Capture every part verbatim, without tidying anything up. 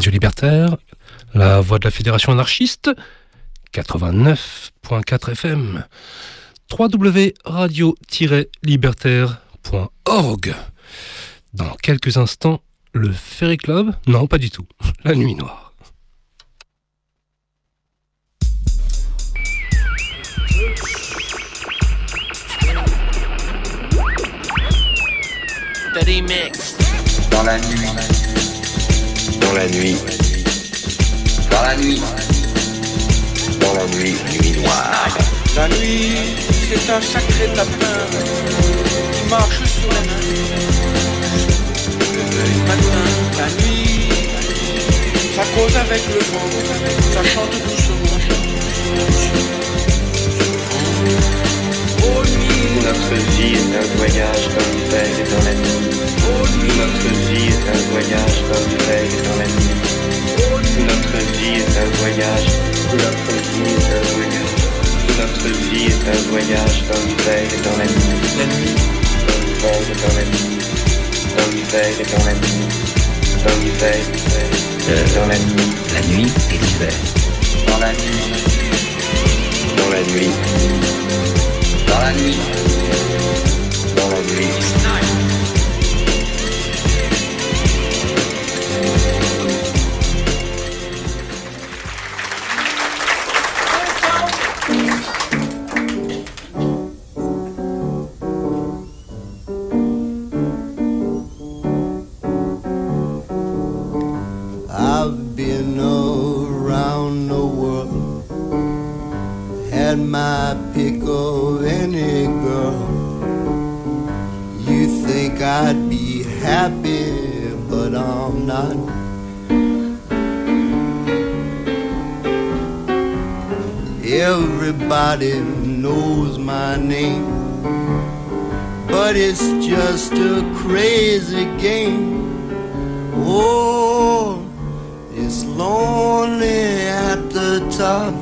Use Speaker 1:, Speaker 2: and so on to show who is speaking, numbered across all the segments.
Speaker 1: Radio Libertaire, la voix de la Fédération anarchiste, quatre-vingt-neuf point quatre F M, w w w point radio tiret libertaire point org. Dans quelques instants, le Ferry Club, non pas du tout, la Nuit Noire.
Speaker 2: Dans la nuit,
Speaker 3: Dans la nuit,
Speaker 2: dans la nuit,
Speaker 3: dans la nuit, nuit noire.
Speaker 4: La nuit, c'est un sacré lapin qui marche sur les mains. Le matin, la nuit, ça cause avec le vent, ça chante doucement. Oh nuit,
Speaker 3: Notre vie est un voyage comme veille dans la nuit.
Speaker 4: oh nuit,
Speaker 3: Notre vie est un voyage comme veille dans la nuit.
Speaker 4: oh nuit,
Speaker 3: Notre vie est un voyage. Notre vie est un voyage. Notre vie est un voyage comme veille dans la nuit.
Speaker 4: la nuit,
Speaker 3: Comme veille dans la nuit. Comme veille dans la nuit. Comme veille
Speaker 5: Euh,
Speaker 3: dans la nuit.
Speaker 5: la nuit et l'hiver.
Speaker 2: dans la nuit,
Speaker 3: Dans la nuit.
Speaker 2: dans la nuit,
Speaker 3: Dans la nuit.
Speaker 6: I've been around the world, had my pick of any girl. You think I'd be happy, but I'm not. Everybody knows my name, but it's just a crazy game. Oh, it's lonely at the top.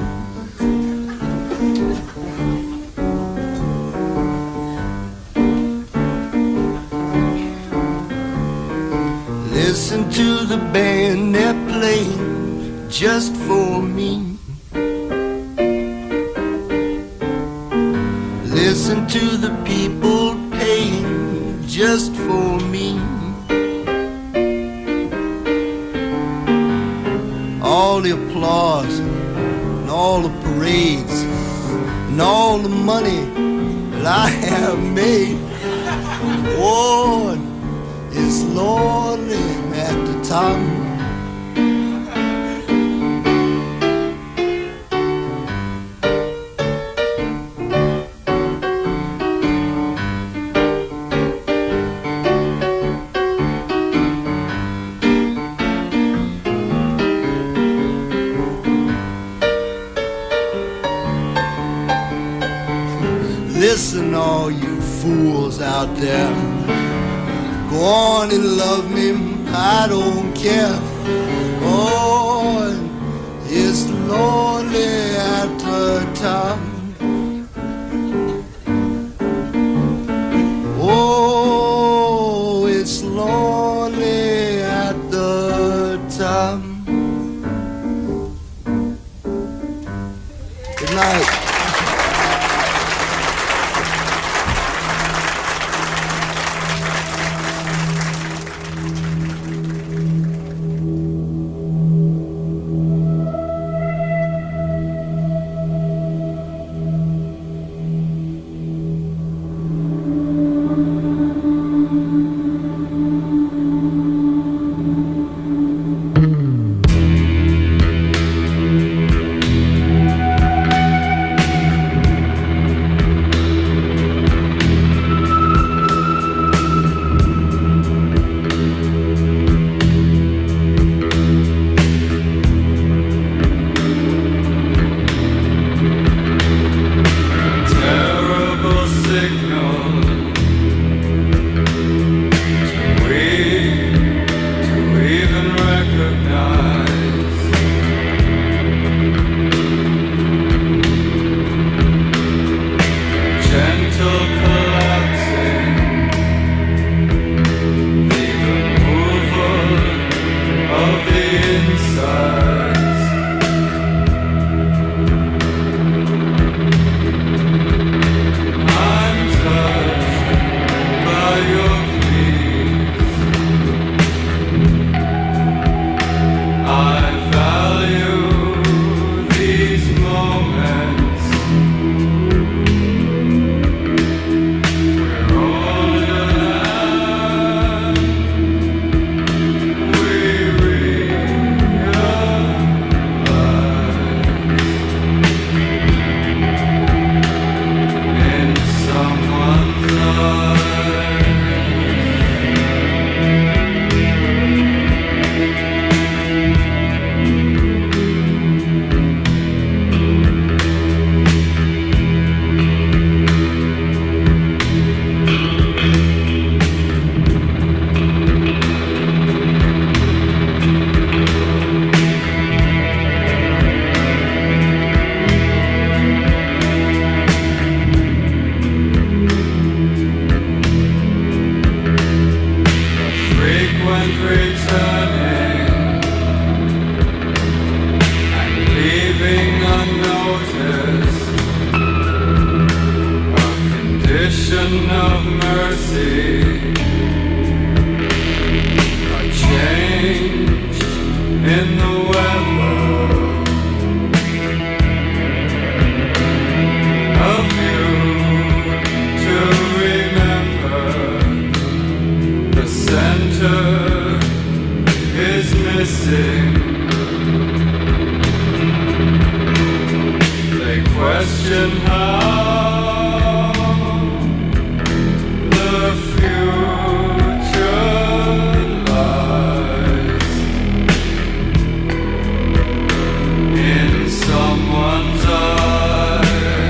Speaker 6: Listen to the band they're playing just for me. Listen to the people paying just for me. All the applause and all the parades and all the money that I have made. Oh, it's lonely at the top. Listen, all you fools out there, go on and love me, I don't care. Oh, it's lonely at the top. Oh, it's lonely at the top. Good night.
Speaker 7: center is missing. They question how the future lies in someone's eyes.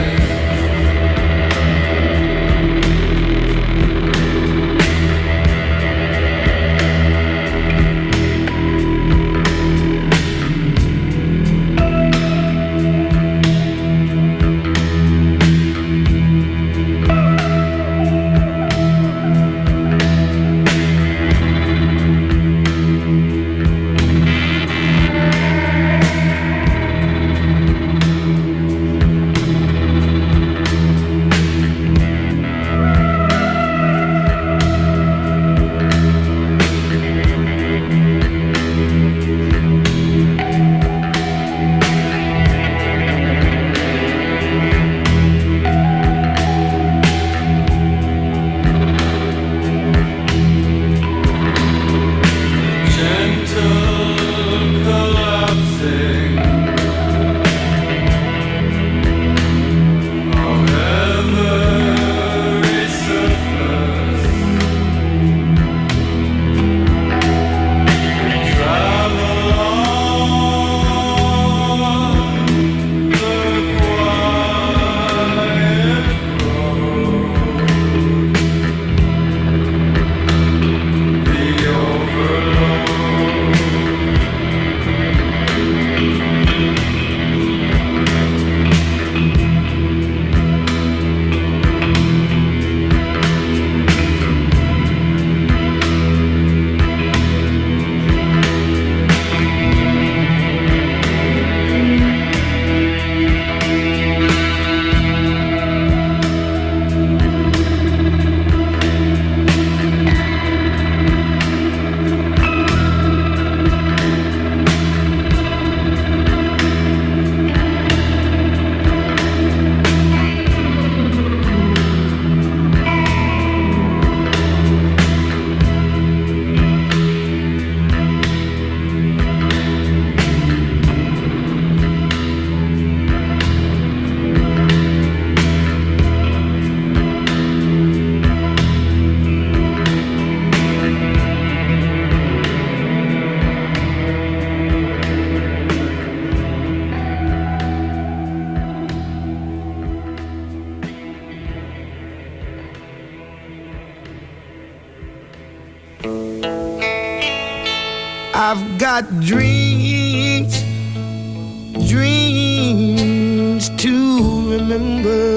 Speaker 6: I've got dreams, dreams to remember.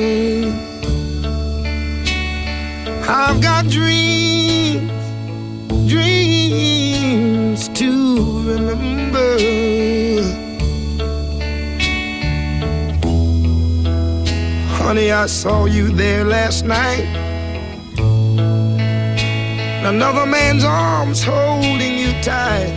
Speaker 6: I've got dreams, dreams to remember. Honey, I saw you there last night. Another man's arms holding you tight.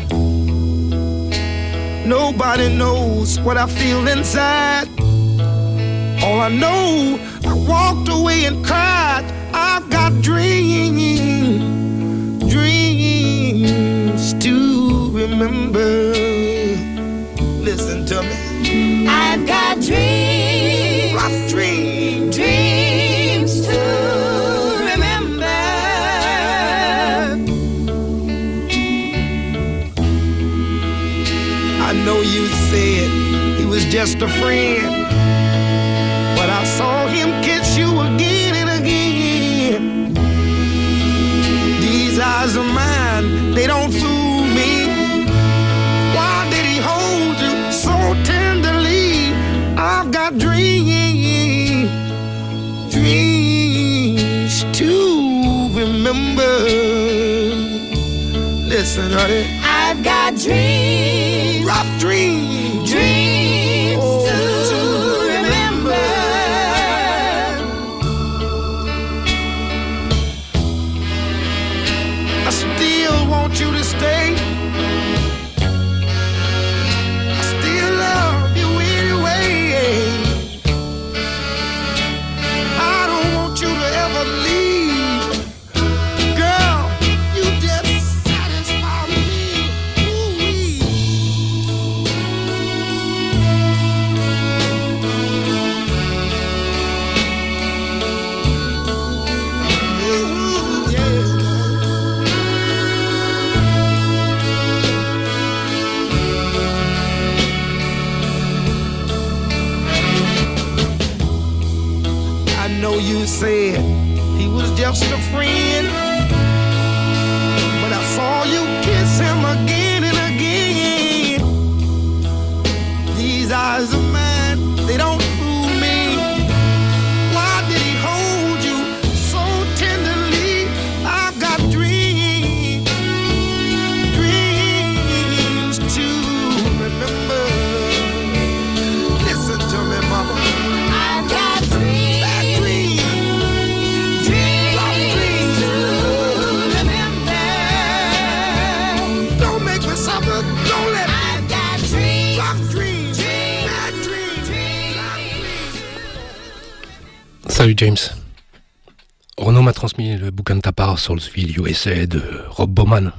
Speaker 6: Nobody knows what I feel inside. All I know, I walked away and cried. I've got dreams, dreams to remember. Listen to me.
Speaker 8: I've got dreams,
Speaker 6: rough dreams,
Speaker 8: dreams to
Speaker 6: I know you said he was just a friend, but I saw him kiss you again and again. These eyes of mine, they don't fool me. Why did he hold you so tenderly? I've got dreams, dreams to remember. Listen, honey.
Speaker 8: I've got dreams,
Speaker 6: rough dreams,
Speaker 8: dreams oh, to, to remember.
Speaker 6: I still want you to stay. I still love you anyway. I don't want you to ever leave. Girl, you just just a friend. But I saw you kiss him again and again. These eyes of mine, they don't fool me. Why did he hold you so tenderly? I've got dreams, dreams to remember. Listen to me, mama.
Speaker 8: I've got dreams,
Speaker 6: That dream,
Speaker 8: dreams to remember.
Speaker 6: don't make me suffer. Don't let me.
Speaker 8: I've got dreams,
Speaker 6: Rock dreams,
Speaker 8: dreams,
Speaker 6: bad dreams, rock dreams.
Speaker 1: Salut James. Renaud m'a transmis le bouquin de ta part sur le U S A de Rob Bowman.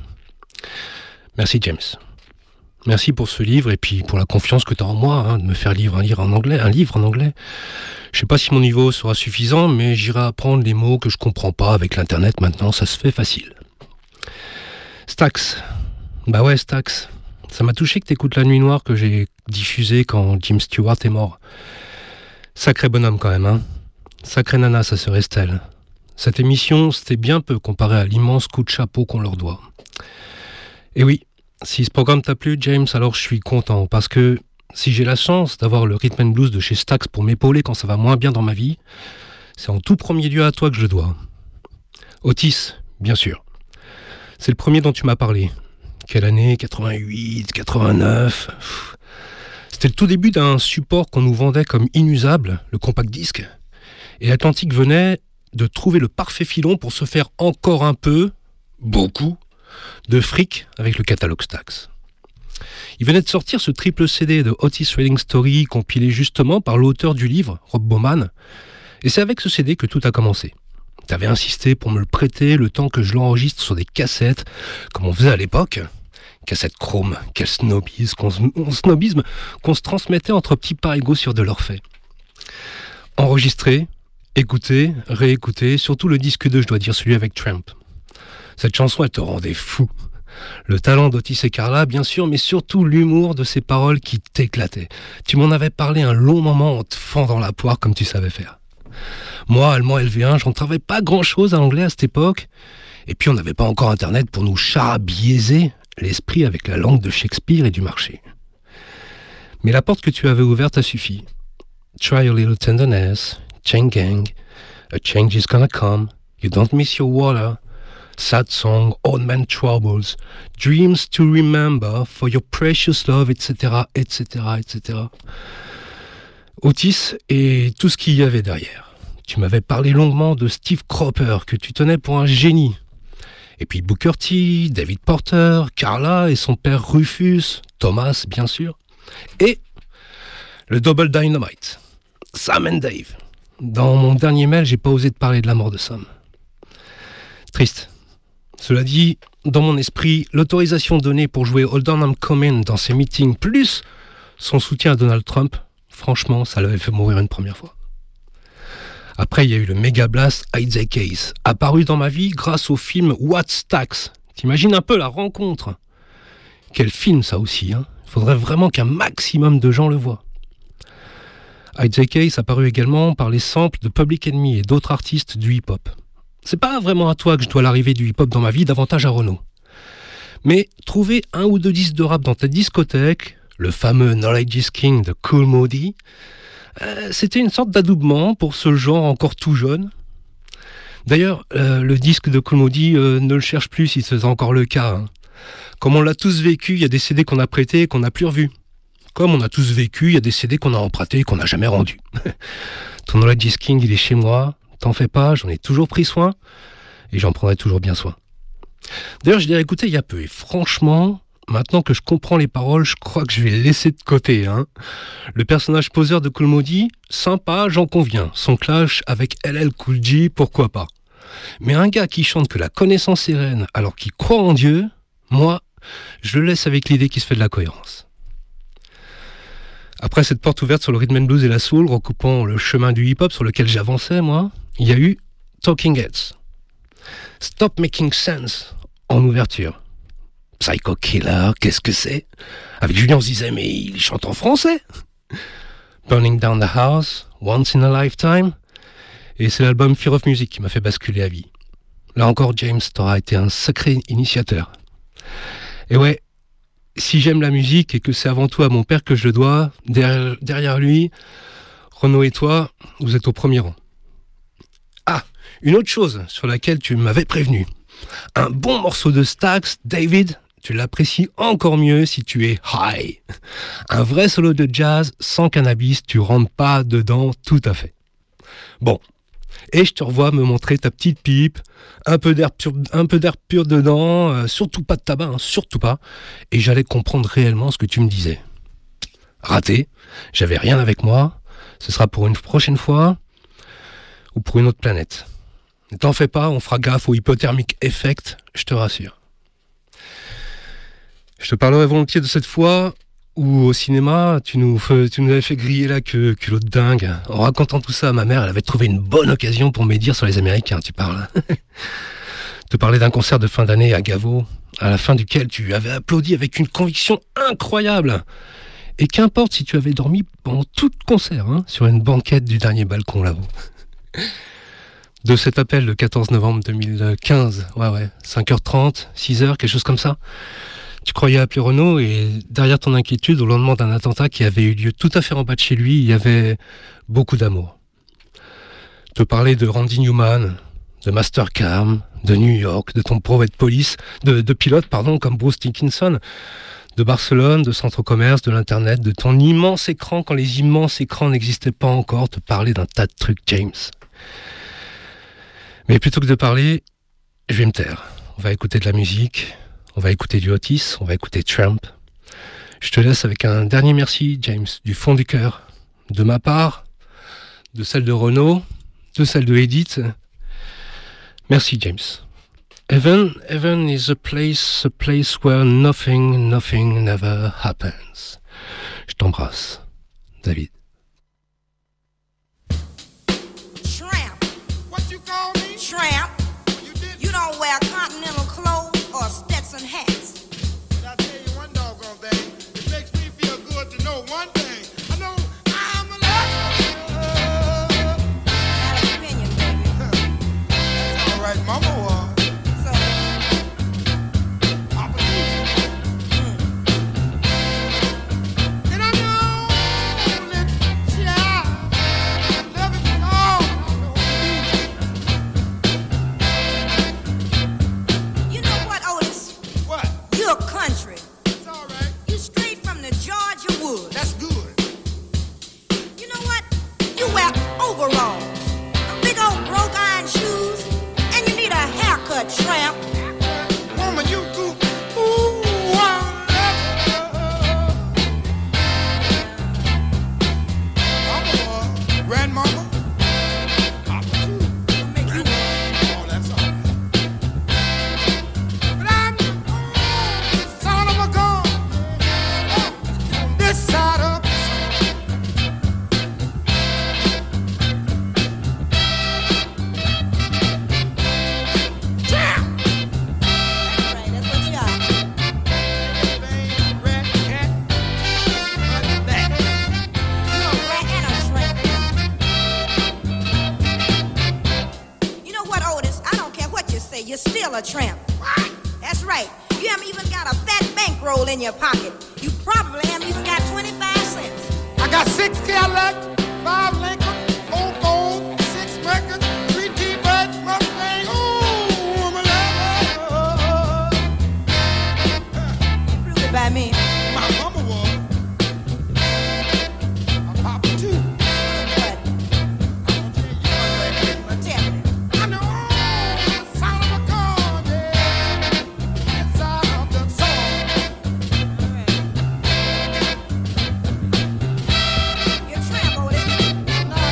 Speaker 1: Merci James. Merci pour ce livre et puis pour la confiance que tu as en moi, hein, de me faire lire un livre en anglais, un livre en anglais. Je sais pas si mon niveau sera suffisant, mais j'irai apprendre les mots que je comprends pas avec l'internet maintenant, ça se fait facile. Stax. Bah ouais, Stax. Ça m'a touché que t'écoutes La Nuit Noire que j'ai diffusée quand Jim Stewart est mort. Sacré bonhomme quand même, hein. Sacrée nana, sa sœur Estelle. Cette émission, c'était bien peu comparé à l'immense coup de chapeau qu'on leur doit. Et oui, si ce programme t'a plu, James, alors je suis content, parce que si j'ai la chance d'avoir le Rhythm and Blues de chez Stax pour m'épauler quand ça va moins bien dans ma vie, c'est en tout premier lieu à toi que je le dois. Otis, bien sûr. C'est le premier dont tu m'as parlé. Quelle année ? quatre-vingt-huit, quatre-vingt-neuf. Pff. C'était le tout début d'un support qu'on nous vendait comme inusable, le compact disque. Et Atlantic venait de trouver le parfait filon pour se faire encore un peu, beaucoup, de fric avec le catalogue Stax. Il venait de sortir ce triple C D de Otis Redding Story compilé justement par l'auteur du livre, Rob Bowman, et c'est avec ce C D que tout a commencé. T'avais insisté pour me le prêter le temps que je l'enregistre sur des cassettes, comme on faisait à l'époque. Cassettes chrome, quel snobisme qu'on, se- snobisme qu'on se transmettait entre petits parigots sur de l'orphée. Enregistrer, écouter, réécouter, surtout le disque deux, je dois dire, celui avec Tramp. Cette chanson, elle te rendait fou. Le talent d'Otis et Carla, bien sûr, mais surtout l'humour de ses paroles qui t'éclataient. Tu m'en avais parlé un long moment en te fendant la poire comme tu savais faire. Moi, allemand L V un, j'en travaillais pas grand-chose à l'anglais à cette époque. Et puis, on n'avait pas encore Internet pour nous charabieser l'esprit avec la langue de Shakespeare et du marché. Mais la porte que tu avais ouverte a suffi. Try a little tenderness, chain gang, a change is gonna come, you don't miss your water, sad song, old man troubles, dreams to remember for your precious love, et cetera, et cetera, et cetera. Otis et tout ce qu'il y avait derrière. Tu m'avais parlé longuement de Steve Cropper, que tu tenais pour un génie. Et puis Booker T, David Porter, Carla et son père Rufus, Thomas bien sûr, et le Double Dynamite, Sam and Dave. Dans mon dernier mail, j'ai pas osé te parler de la mort de Sam. Triste. Cela dit, dans mon esprit, l'autorisation donnée pour jouer Hold On I'm Coming dans ses meetings, plus son soutien à Donald Trump, franchement, ça l'avait fait mourir une première fois. Après, il y a eu le méga blast Isaac Hayes, apparu dans ma vie grâce au film What's Stax. T'imagines un peu la rencontre. Quel film ça aussi, hein. Il faudrait vraiment qu'un maximum de gens le voient. Isaac Hayes apparu également par les samples de Public Enemy et d'autres artistes du hip-hop. C'est pas vraiment à toi que je dois l'arrivée du hip-hop dans ma vie, davantage à Renaud. Mais trouver un ou deux disques de rap dans ta discothèque, le fameux Knowledge is King de Kool Moe Dee, Euh, c'était une sorte d'adoubement pour ce genre encore tout jeune. D'ailleurs, euh, le disque de Kool Moe Dee euh, ne le cherche plus si c'est encore le cas. Hein. Comme on l'a tous vécu, il y a des C D qu'on a prêtés et qu'on n'a plus revus. Comme on a tous vécu, il y a des C D qu'on a empruntés et qu'on n'a jamais rendus. Ton Knowledge is King, il est chez moi. T'en fais pas, j'en ai toujours pris soin et j'en prendrai toujours bien soin. D'ailleurs, je l'ai écouté il y a peu et franchement... Maintenant que je comprends les paroles, je crois que je vais le laisser de côté. Hein. Le personnage poseur de Kool Moe Dee, sympa, j'en conviens. Son clash avec L L Cool J, pourquoi pas. Mais un gars qui chante que la connaissance est reine alors qu'il croit en Dieu, moi, je le laisse avec l'idée qui se fait de la cohérence. Après cette porte ouverte sur le rhythm and blues et la soul, recoupant le chemin du hip-hop sur lequel j'avançais, moi, il y a eu Talking Heads. Stop Making Sense en ouverture. Psycho Killer, qu'est-ce que c'est? Avec Julien Zizet, mais il chante en français. Burning Down the House, Once in a Lifetime. Et c'est l'album Fear of Music qui m'a fait basculer à vie. Là encore, James, t'auras été un sacré initiateur. Et ouais, si j'aime la musique et que c'est avant tout à mon père que je le dois, derrière, derrière lui, Renaud et toi, vous êtes au premier rang. Ah, une autre chose sur laquelle tu m'avais prévenu. Un bon morceau de Stax, David, tu l'apprécies encore mieux si tu es high. Un vrai solo de jazz sans cannabis, tu rentres pas dedans tout à fait. Bon, et je te revois me montrer ta petite pipe, un peu d'air pur, un peu d'air pur dedans, euh, surtout pas de tabac, hein, surtout pas, et j'allais comprendre réellement ce que tu me disais. Raté, j'avais rien avec moi, ce sera pour une prochaine fois, ou pour une autre planète. Ne t'en fais pas, on fera gaffe au hypothermic effect, je te rassure. Je te parlerai volontiers de cette fois où au cinéma, tu nous, fais, tu nous avais fait griller la queue, culot de dingue. En racontant tout ça à ma mère, elle avait trouvé une bonne occasion pour médire sur les Américains, tu parles. Te parler d'un concert de fin d'année à Gavo, à la fin duquel tu avais applaudi avec une conviction incroyable. Et qu'importe si tu avais dormi pendant tout le concert, hein, sur une banquette du dernier balcon là-haut. De cet appel le quatorze novembre deux mille quinze, ouais ouais, cinq heures trente, six heures, quelque chose comme ça. Tu croyais appeler Renaud et derrière ton inquiétude, au lendemain d'un attentat qui avait eu lieu tout à fait en bas de chez lui, il y avait beaucoup d'amour. Te parler de Randy Newman, de Mastercam, de New York, de ton brevet de police, de, de pilote, pardon, comme Bruce Dickinson, de Barcelone, de centre commerce, de l'internet, de ton immense écran quand les immenses écrans n'existaient pas encore, te parler d'un tas de trucs, James. Mais plutôt que de parler, je vais me taire. On va écouter de la musique, on va écouter du Otis, on va écouter Tramp. Je te laisse avec un dernier merci, James, du fond du cœur. De ma part, de celle de Renaud, de celle de Edith. Merci, James. Heaven, heaven is a place, a place where nothing, nothing never happens. Je t'embrasse, David.
Speaker 8: Tramp. What you call me? Tramp. You did. You don't wear continental clothes or Stetson hats.
Speaker 4: But I tell you one doggone thing. It makes me feel good to know one thing. I know I'm alive.
Speaker 8: Got an opinion, baby.
Speaker 4: That's all right, Mama was.
Speaker 8: So,
Speaker 4: Papa too. And I know that child, I love it all. I know it.
Speaker 8: you know what, Otis?
Speaker 4: What?
Speaker 8: You're country.
Speaker 4: It's all right.
Speaker 8: You straight from the Georgia woods.
Speaker 4: That's good.
Speaker 8: You know what? You wear overalls, big old broke iron shoes, and you need a haircut, Tramp.
Speaker 4: Woman, you do. Ooh, I love Mama was. Grandmama. Papa too.
Speaker 8: I'll make you
Speaker 4: Oh, that's all right. But I'm the son of a gun on this side of the Jam!
Speaker 8: That's right, that's what you are.
Speaker 4: Bang, rat, cat, but back.
Speaker 8: You're a rat and a tramp. You know what, Otis? I don't care what you say, you're still a tramp.
Speaker 4: What?
Speaker 8: That's right. You haven't even got a fat bankroll in your pocket. You probably haven't even got twenty-five cents.
Speaker 4: I got six Cadillac, five Lincoln, four Ford, six Mercury, three T-Bird, Mustang. Ooh, I'm a lover.
Speaker 8: Prove it by me.
Speaker 4: My mama was. My papa too.
Speaker 8: What?
Speaker 4: I'm gonna tell you one thing.
Speaker 8: Tell me.
Speaker 4: I know the sound of a gun, yeah, inside of the soul.
Speaker 8: You're a tramp, Otis.
Speaker 4: No,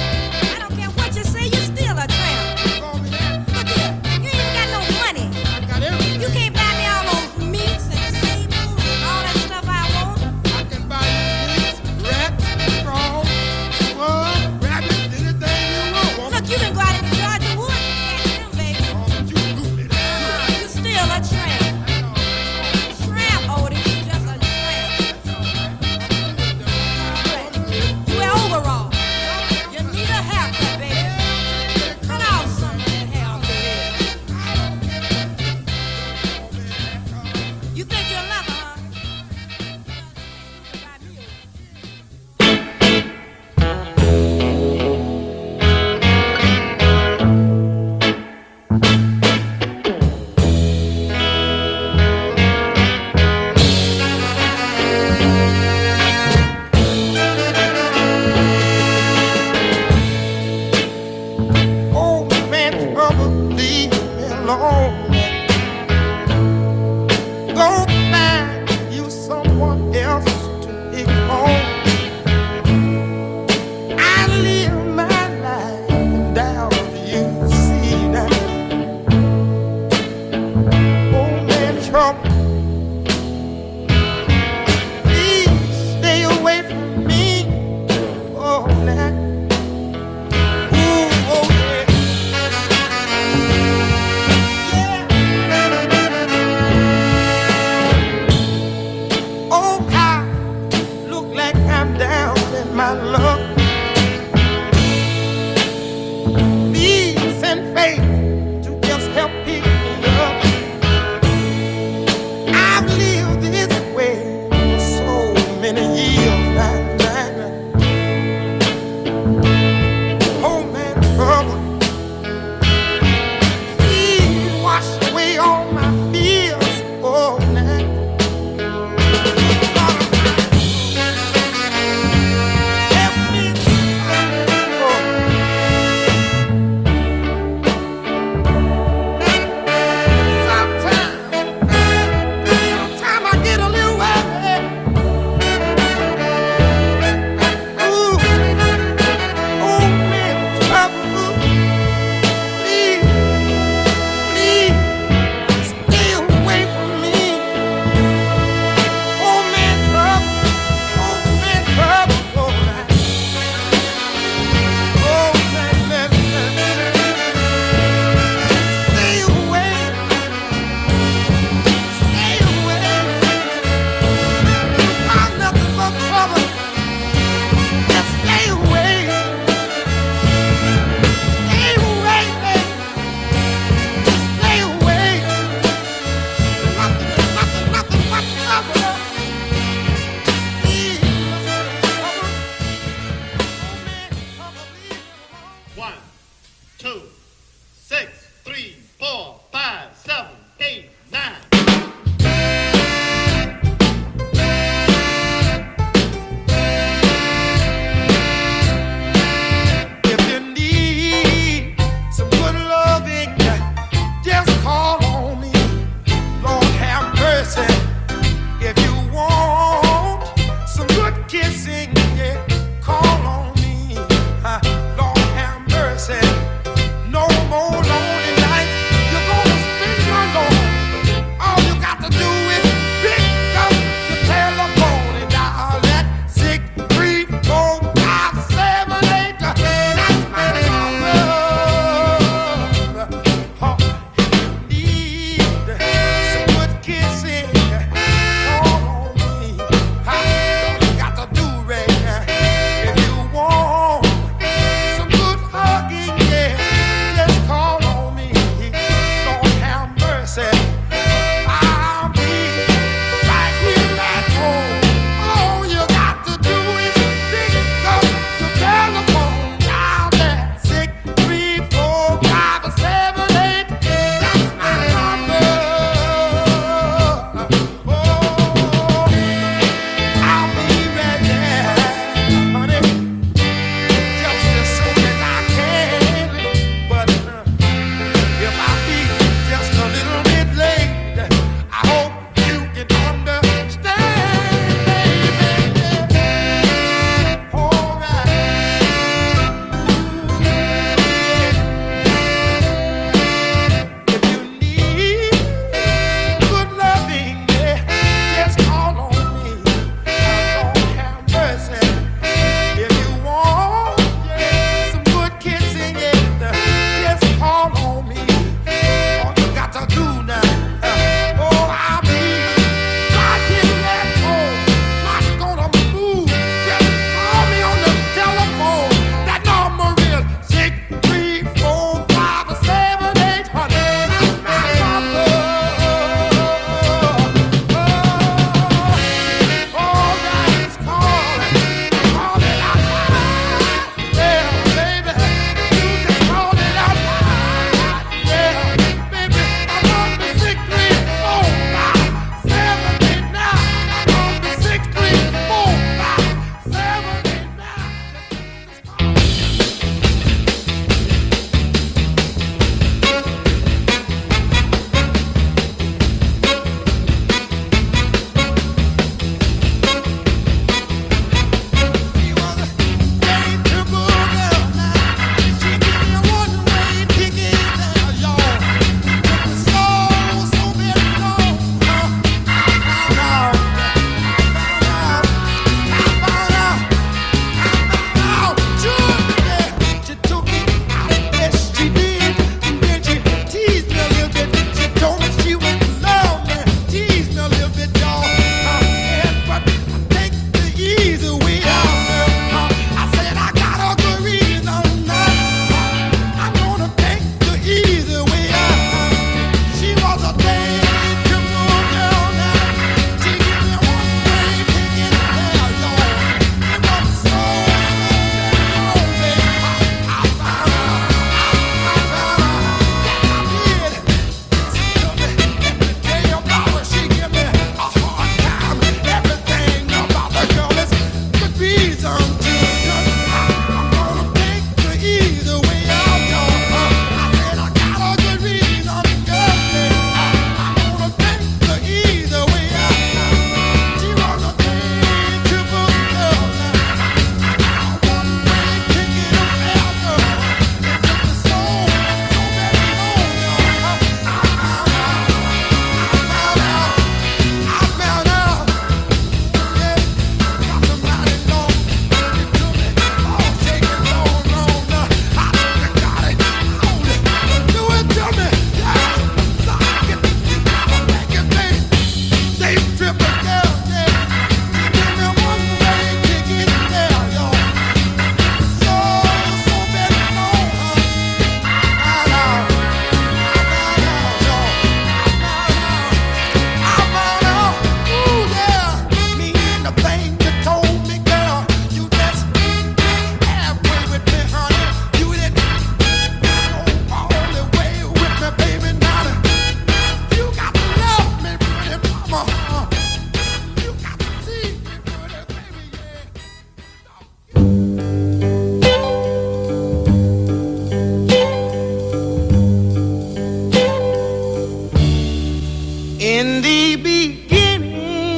Speaker 4: In the beginning,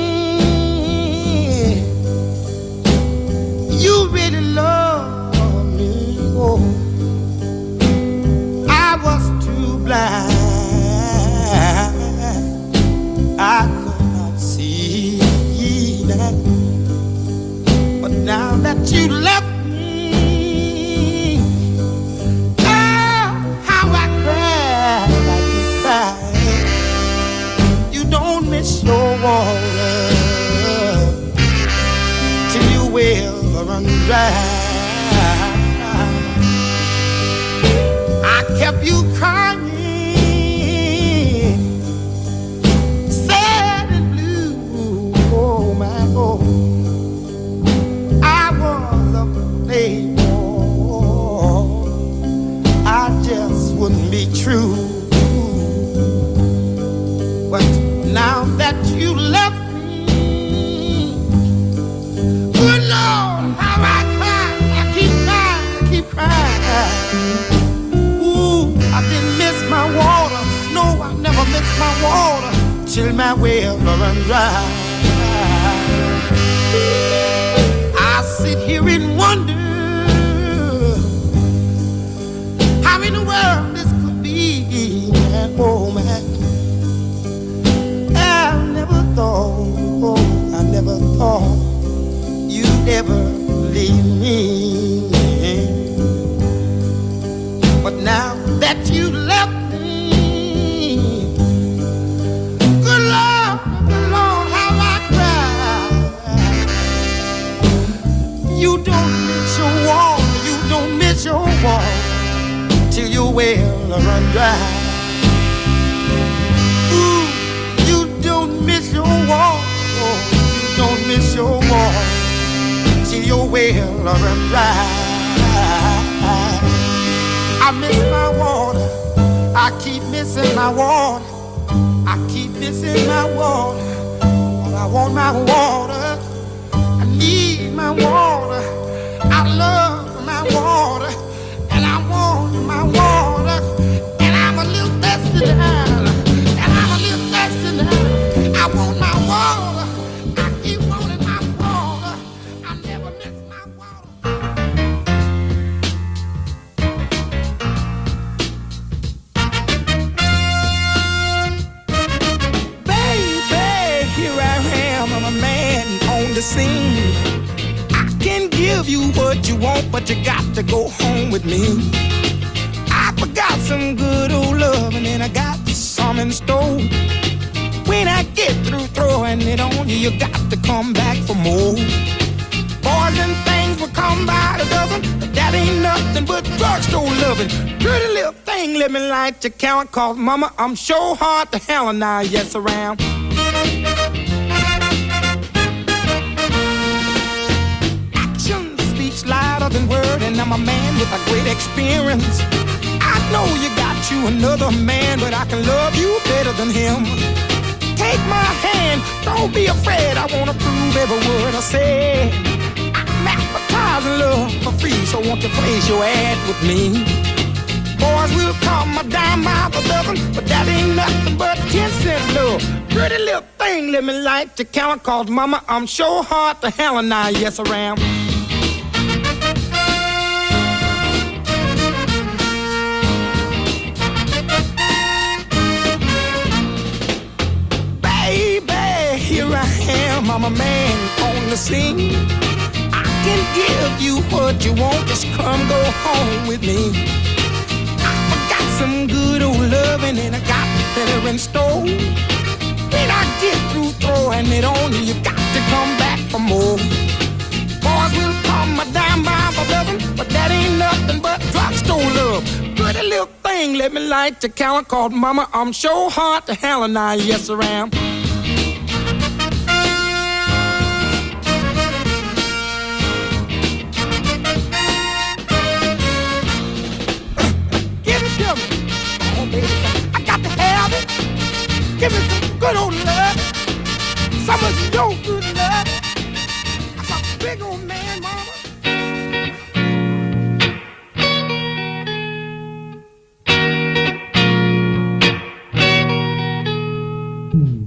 Speaker 4: you really loved me. Oh, I was too blind, I could not see that. But now that you left me, oh, how I cried, I keep crying. You don't miss your water till your well run dry. I kept you crying, sad and blue. Oh my God, I was a playboy. I just wouldn't be true. But now that you left me, good Lord, how I cry, I keep crying, I keep crying. Ooh, I didn't miss my water, no, I never miss my water, till my well run dry. I sit here and wonder how in the world this could be, oh man. I never thought, oh, I never thought you'd ever leave me. But now that you left me, good Lord, good Lord, how I cry. You don't miss your water, you don't miss your water till your well run dry. Miss your water, you don't miss your water till your well run dry. I miss my water, I keep missing my water, I keep missing my water. I want my water, I need my water, I love my water, and I want my water, and I'm a little thirsty now, and I'm a little thirsty now. I want my water, I keep wanting my water, I never miss my water. Baby, here I am, I'm a man on the scene. I can give you what you want, but you got to go home with me. I forgot some good old loving and I got some in store. When I get through throwing it on you, you got to come back for more. Boys and things will come by the dozen, but that ain't nothing but drugstore loving. Pretty little thing, let me light your count, cause mama, I'm sure hard to hell and I yes around. Action speaks louder than word, and I'm a man with a great experience. I know you got you another man, but I can love you better than him. Take my hand, don't be afraid, I wanna prove every word I say. I'm advertising love for free, so won't you place your ad with me? Boys will come a dime by the dozen, but that ain't nothing but ten cent love. Pretty little thing, let me light the count, cause mama, I'm sure hard to hell and I yes around. Here I am, I'm a man on the scene. I can give you what you want, just come go home with me. I got some good old loving and I got better in store. When I get through throwing it on you, you got to come back for more. Boys will come a dime by the dozen, but that ain't nothing but drugstore love. Pretty little thing, let me light the count, called mama, I'm sure hard to hell and I yes around. I got to have it. Give me some good old love. Some of your good love. I'm a big old man, mama.
Speaker 9: Mm.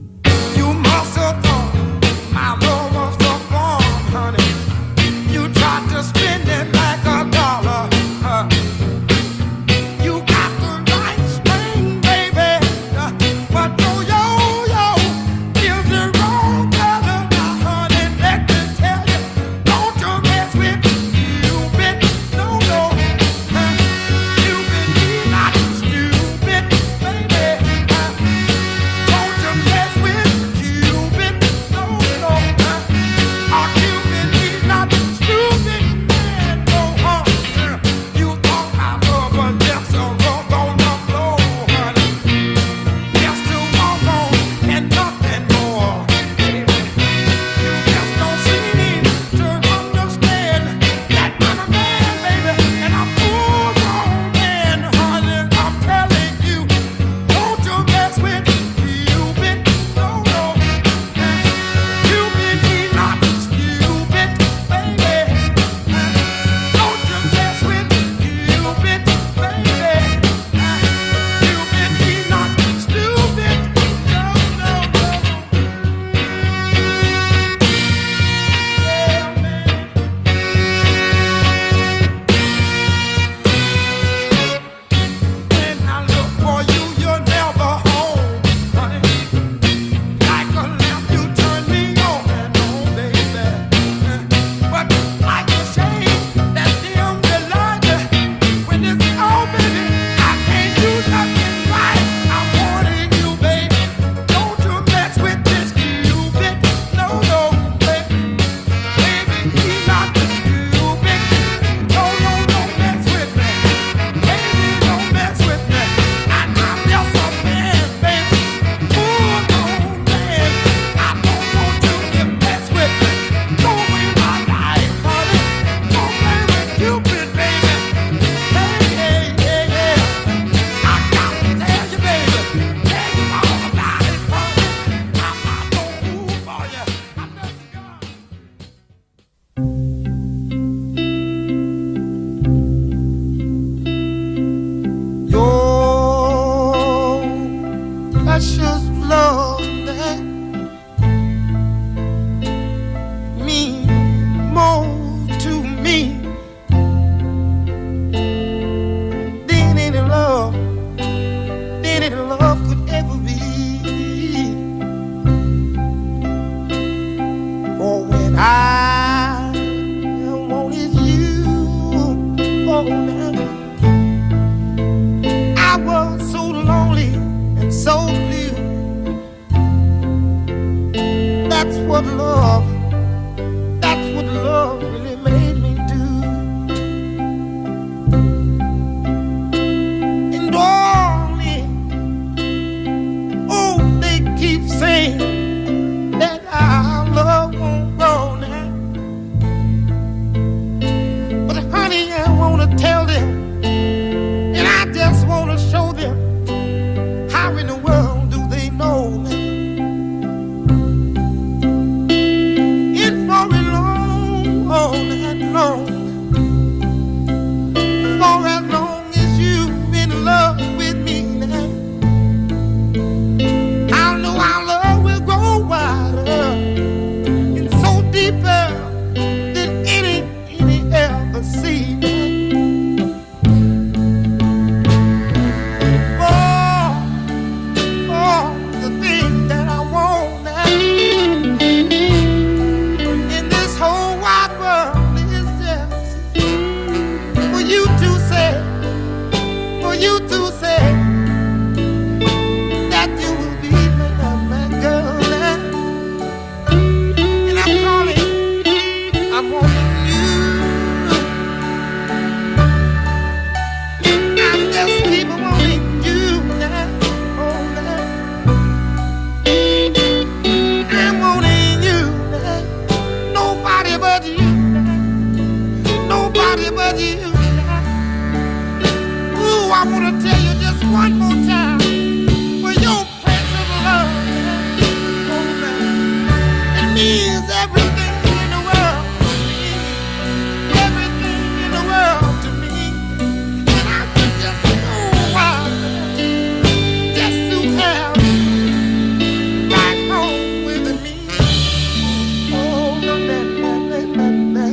Speaker 4: what love, that's what love really made me do. And darling, oh, they keep saying that our love won't grow now. But honey, I wanna tell them, and I just wanna show them, how in the world do they know that? It's for a long, oh, that long, for as long as you've been in love with me now, I know our love will grow wider and so deeper than any, any ever seen. You to say that you will be my girl now. And I'm calling, I'm wanting you. I just keep wanting you now. Oh, now. I'm wanting you now. Nobody but you now. Nobody but you. I want to tell you just one more time, for your prince of love, oh man, it means everything in the world to me, everything in the world to me, and I could just go wild, just to have you right home with me. Oh, na na na na na.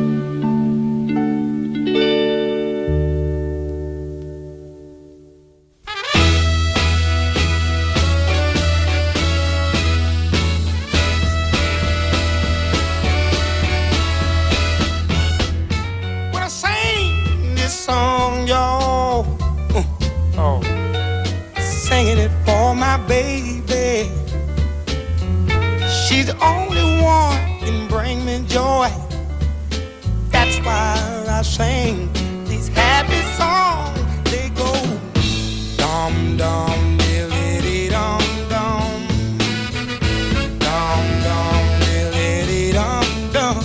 Speaker 4: Song, y'all, oh, singing it for my baby. She's the only one can bring me joy. That's why I sing these happy songs. They go dum dum diddly dum dum, dum dum diddly dum dum.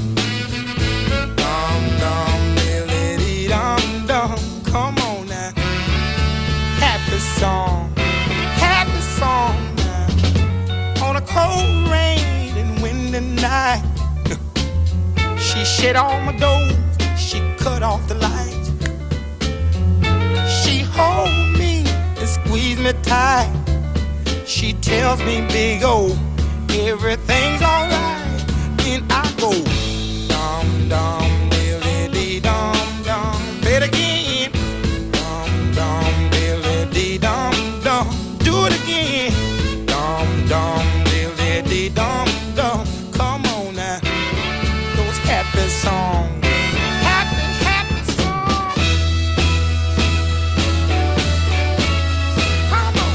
Speaker 4: Come on now, happy song, happy song now. On a cold rain and windy night, she shut all my doors, she cut off the lights. She hold me and squeeze me tight. She tells me, big O, everything's alright. Then I go dum dum diddly dum dum. Play it again. Do it again. Dum dum diddly dum dum. Come on now. Those happy songs. Happy, happy songs. Come on.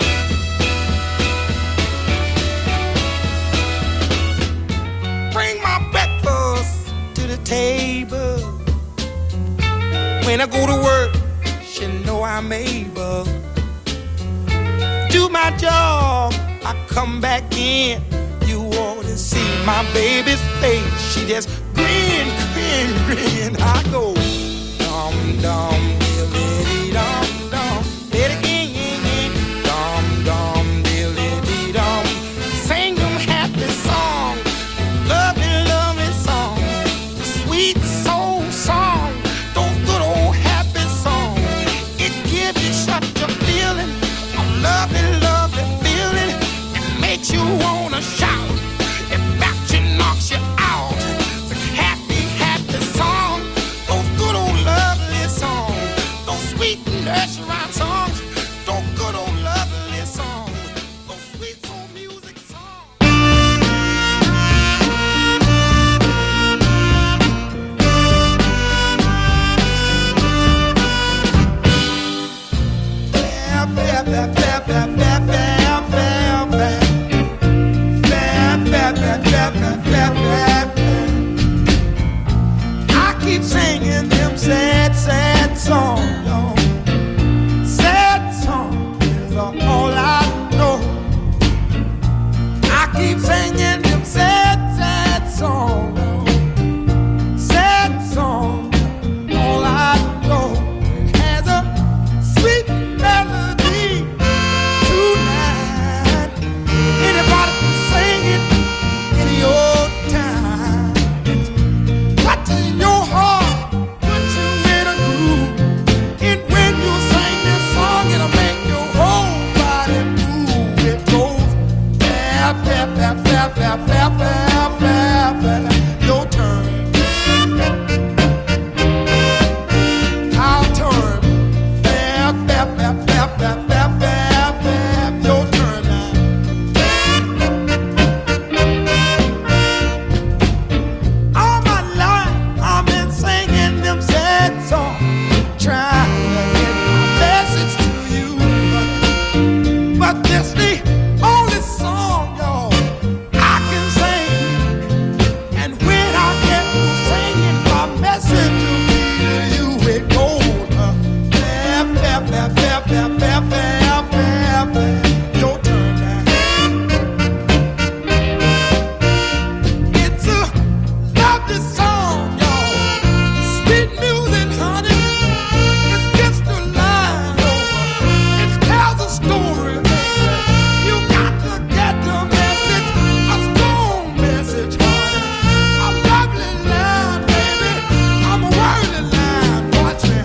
Speaker 4: Bring my breakfast to the table. When I go to work, she know I'm able. Do my job, I come back in. You ought to see my baby's face. She just grin, grin, grin. I go dum dum diddly dum dum. Let it again. Dum dum diddly dum. Sing them happy songs, lovely, lovely songs, sweet soul songs. Those good old happy songs. It gives you such a feeling. Lovely, lovely feeling. It makes you wanna shout. It backs you, knocks you out. It's a happy, happy song. Those good old lovely songs. Those sweet nursery songs. Those good old lovely songs. Those sweet soul music songs. Yeah, yeah, yeah, yeah, yeah, yeah, yeah, yeah, yeah. keep singing them sad, sad songs. Sad song. All I know it has a sweet melody tonight. Anybody can sing it in your time. It's touching your heart, puts you in a groove. And when you sing this song, it'll make your whole body move. It goes fap, fap, fap, fap, fap, fap, fap, fap, fap. Your turn. I'll turn. Fap, fap, fap, fap, fap, fap, fap, fap. Your turn now. All my life I've been singing them sad songs, trying to get my message to you. But, but this the only song, y'all, I can sing. And when I get to singing my message to me, to you, it goes uh, fap, fap, fap, fap, fap, fap, fap, fap, fap. Your turn now. It's a lovely song, y'all. Sweet music, honey. It's just a line over. It tells a story. You got to get the message. A strong message, honey. A lovely line, baby. I'm a worthy line. Watch me.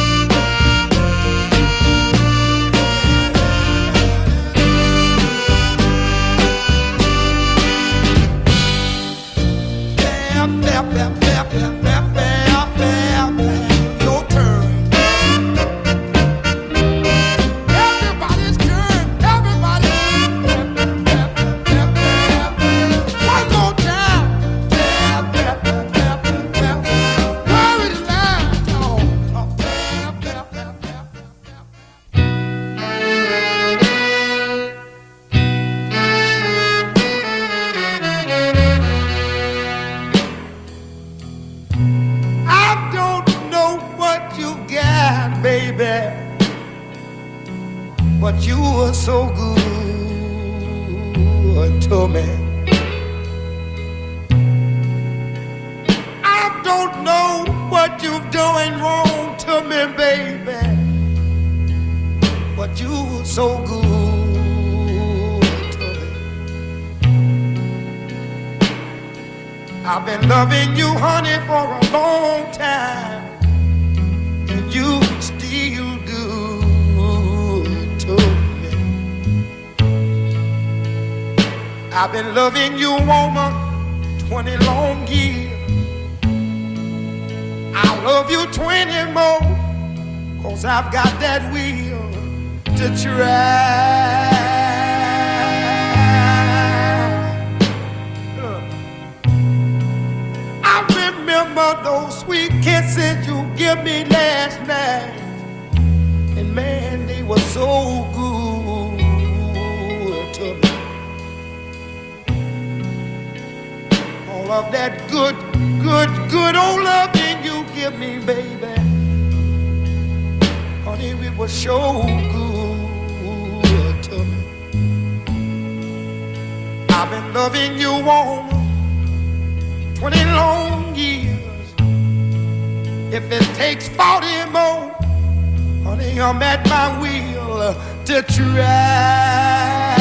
Speaker 4: Fap, fap, fap, fap, fap, fap, fap, fap, fap. Your turn. Everybody's turn. Everybody. Fap, fap, fap, fap, fap. One more time. Fap, fap, fap, fap, fap, fap. Worry the line. Oh, oh, fap, fap, fap, fap, fap. I don't know what you got, baby, but you were so good to me. I don't know what you're doing wrong to me, baby, but you were so good to me. I've been loving you, honey, for a long time, and you still good to me. I've been loving you, woman, twenty long years. I'll love you twenty more, cause I've got that will to try. I remember those sweet kisses you gave me last night, and man, they were so good to me. All of that good, good, good old loving you give me, baby, honey, it was so good to me. I've been loving you, woman, twenty long years. If it takes forty more, honey, I'm at my wheel to try.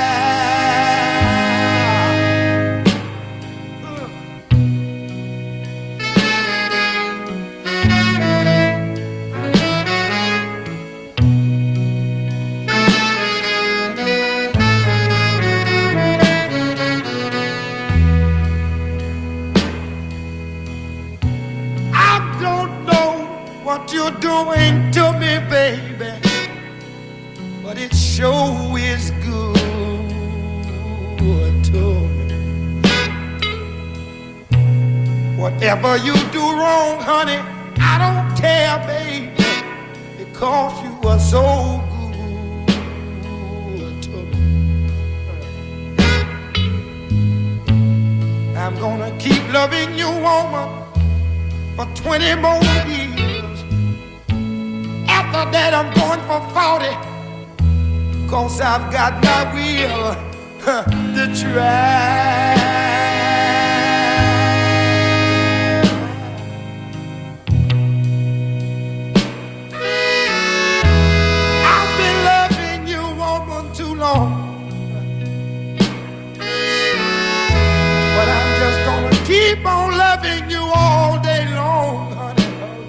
Speaker 4: What you're doing to me, baby, but it sure is good to me. Whatever you do wrong, honey, I don't care, baby, because you are so good to me. I'm gonna keep loving you, woman, for twenty more years. After that, I'm going for forty, cause I've got my will
Speaker 6: to try. I've been loving you woman too long, but I'm just gonna keep on loving you all day long, honey.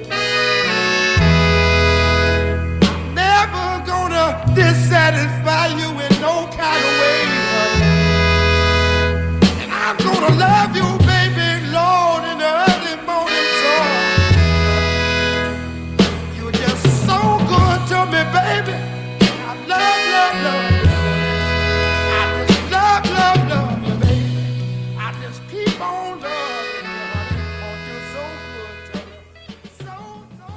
Speaker 6: I'm never gonna dissatisfy you in no kind of way, honey. And I'm gonna love you, baby, Lord, in the early morning sun. You're just so good to me, baby. I love, love, love. I just love, love, love you, baby. I just keep on loving you, honey. Oh, you're so good to me. So, so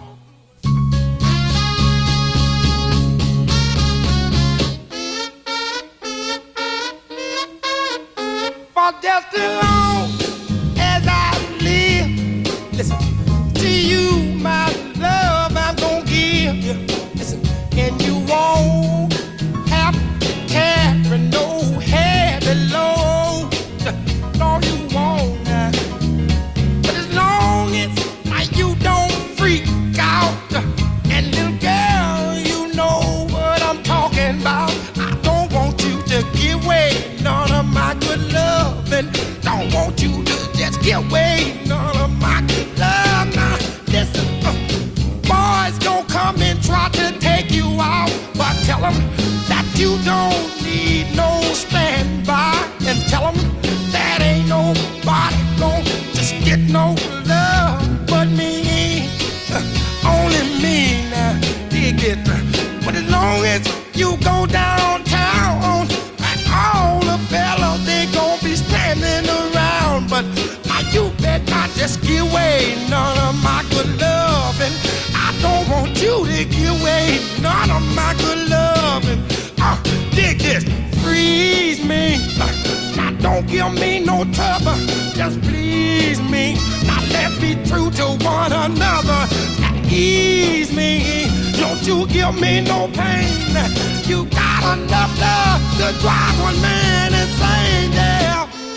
Speaker 6: good. For just as long as I live, listen, to you my love I'm gonna give you. Listen, and you won't have to carry no heavy load. No, you won't. uh, But as long as uh, you don't freak out, uh, and little girl, you know what I'm talking about. I don't want you to give away none of my good loving. Don't want you to just give away none of my good love. Now, listen, uh, boys gon' come and try to take you out, but tell them that you don't need no standby, and tell them that ain't nobody gon' just get no love but me. Uh, only me now, dig it. But as long as you go downtown, and all the fellas they gon' be standing around, but uh, you bet not just give away none of my good loving. I don't want you to give away none of my good loving. Uh, dig this, freeze me. Uh, now don't give me no trouble, just please me. Now let's be true to one another. Now ease me, don't you give me no pain. You got enough love to drive one man insane, yeah.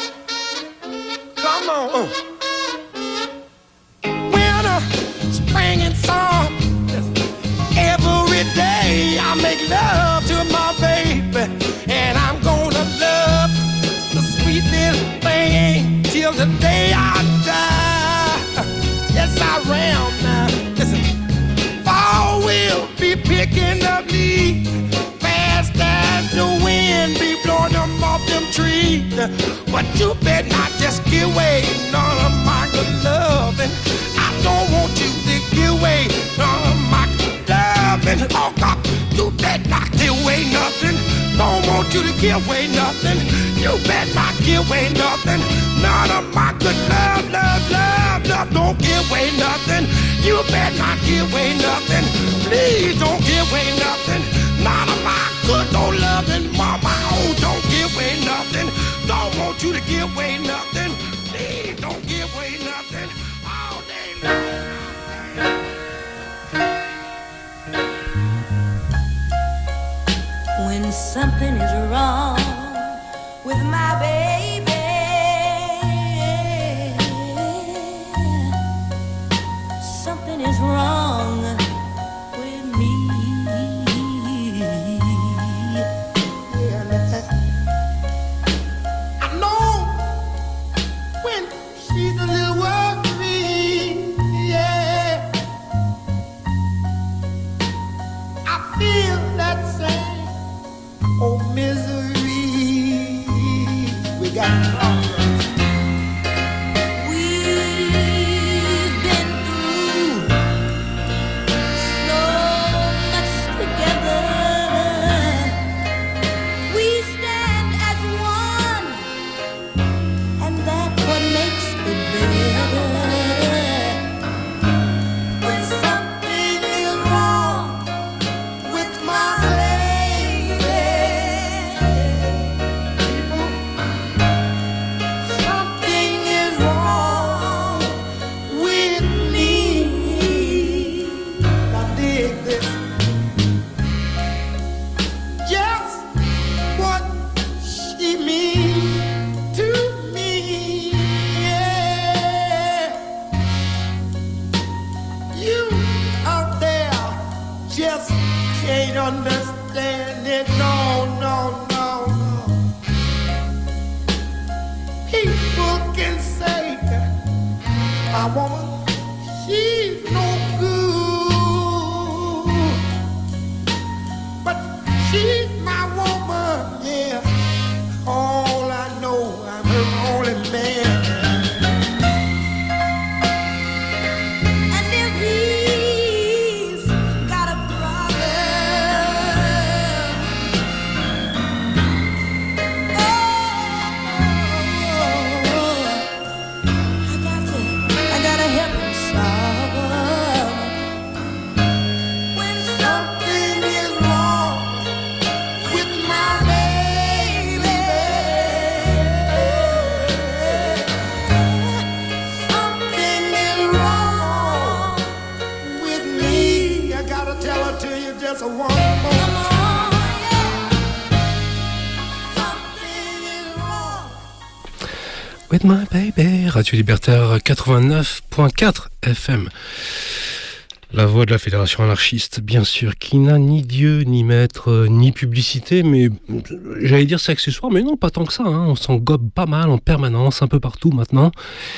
Speaker 6: Come on. Uh. Winter, spring, and summer, every day I make love to my baby, and I'm gonna love the sweet little thing till the day I die. Yes, I am now. Listen, fall will be picking up leaves fast as the wind be blowing them off them trees. But you better not just give away none of my good loving. I don't want you to give away none of my good loving. Oh God, you better not give away nothing. Don't want you to give away nothing. You better not give away nothing. None of my good love, love, love, love. Don't give away nothing. You better not give away nothing. Please don't give away nothing. None of my good old loving, mama. Oh, don't give away nothing. Don't want you to give away nothing. Please don't give away nothing. All day long.
Speaker 8: When something is wrong with my baby, something is wrong with me.
Speaker 6: I know when she's a little worried, yeah. I feel that same old misery. We got problems.
Speaker 8: We've been through so much together. We stand as one, and that's what makes it better. When something is wrong
Speaker 6: With my lady,
Speaker 4: my woman, she's no good, but she's my woman, yeah. All I know, I'm her only man.
Speaker 8: And if he's got a problem, oh, I got to, I gotta help him solve. When something is wrong with my baby, something is wrong
Speaker 4: With me, I gotta tell her to you just one more.
Speaker 8: Come on, yeah. Something is wrong.
Speaker 1: With my baby, Radio Libertaire quatre-vingt-neuf point quatre F M. La voix de la Fédération anarchiste, bien sûr, qui n'a ni Dieu, ni maître, euh, ni publicité, mais euh, j'allais dire c'est accessoire, mais non, pas tant que ça, hein. On s'en gobe pas mal en permanence, un peu partout maintenant.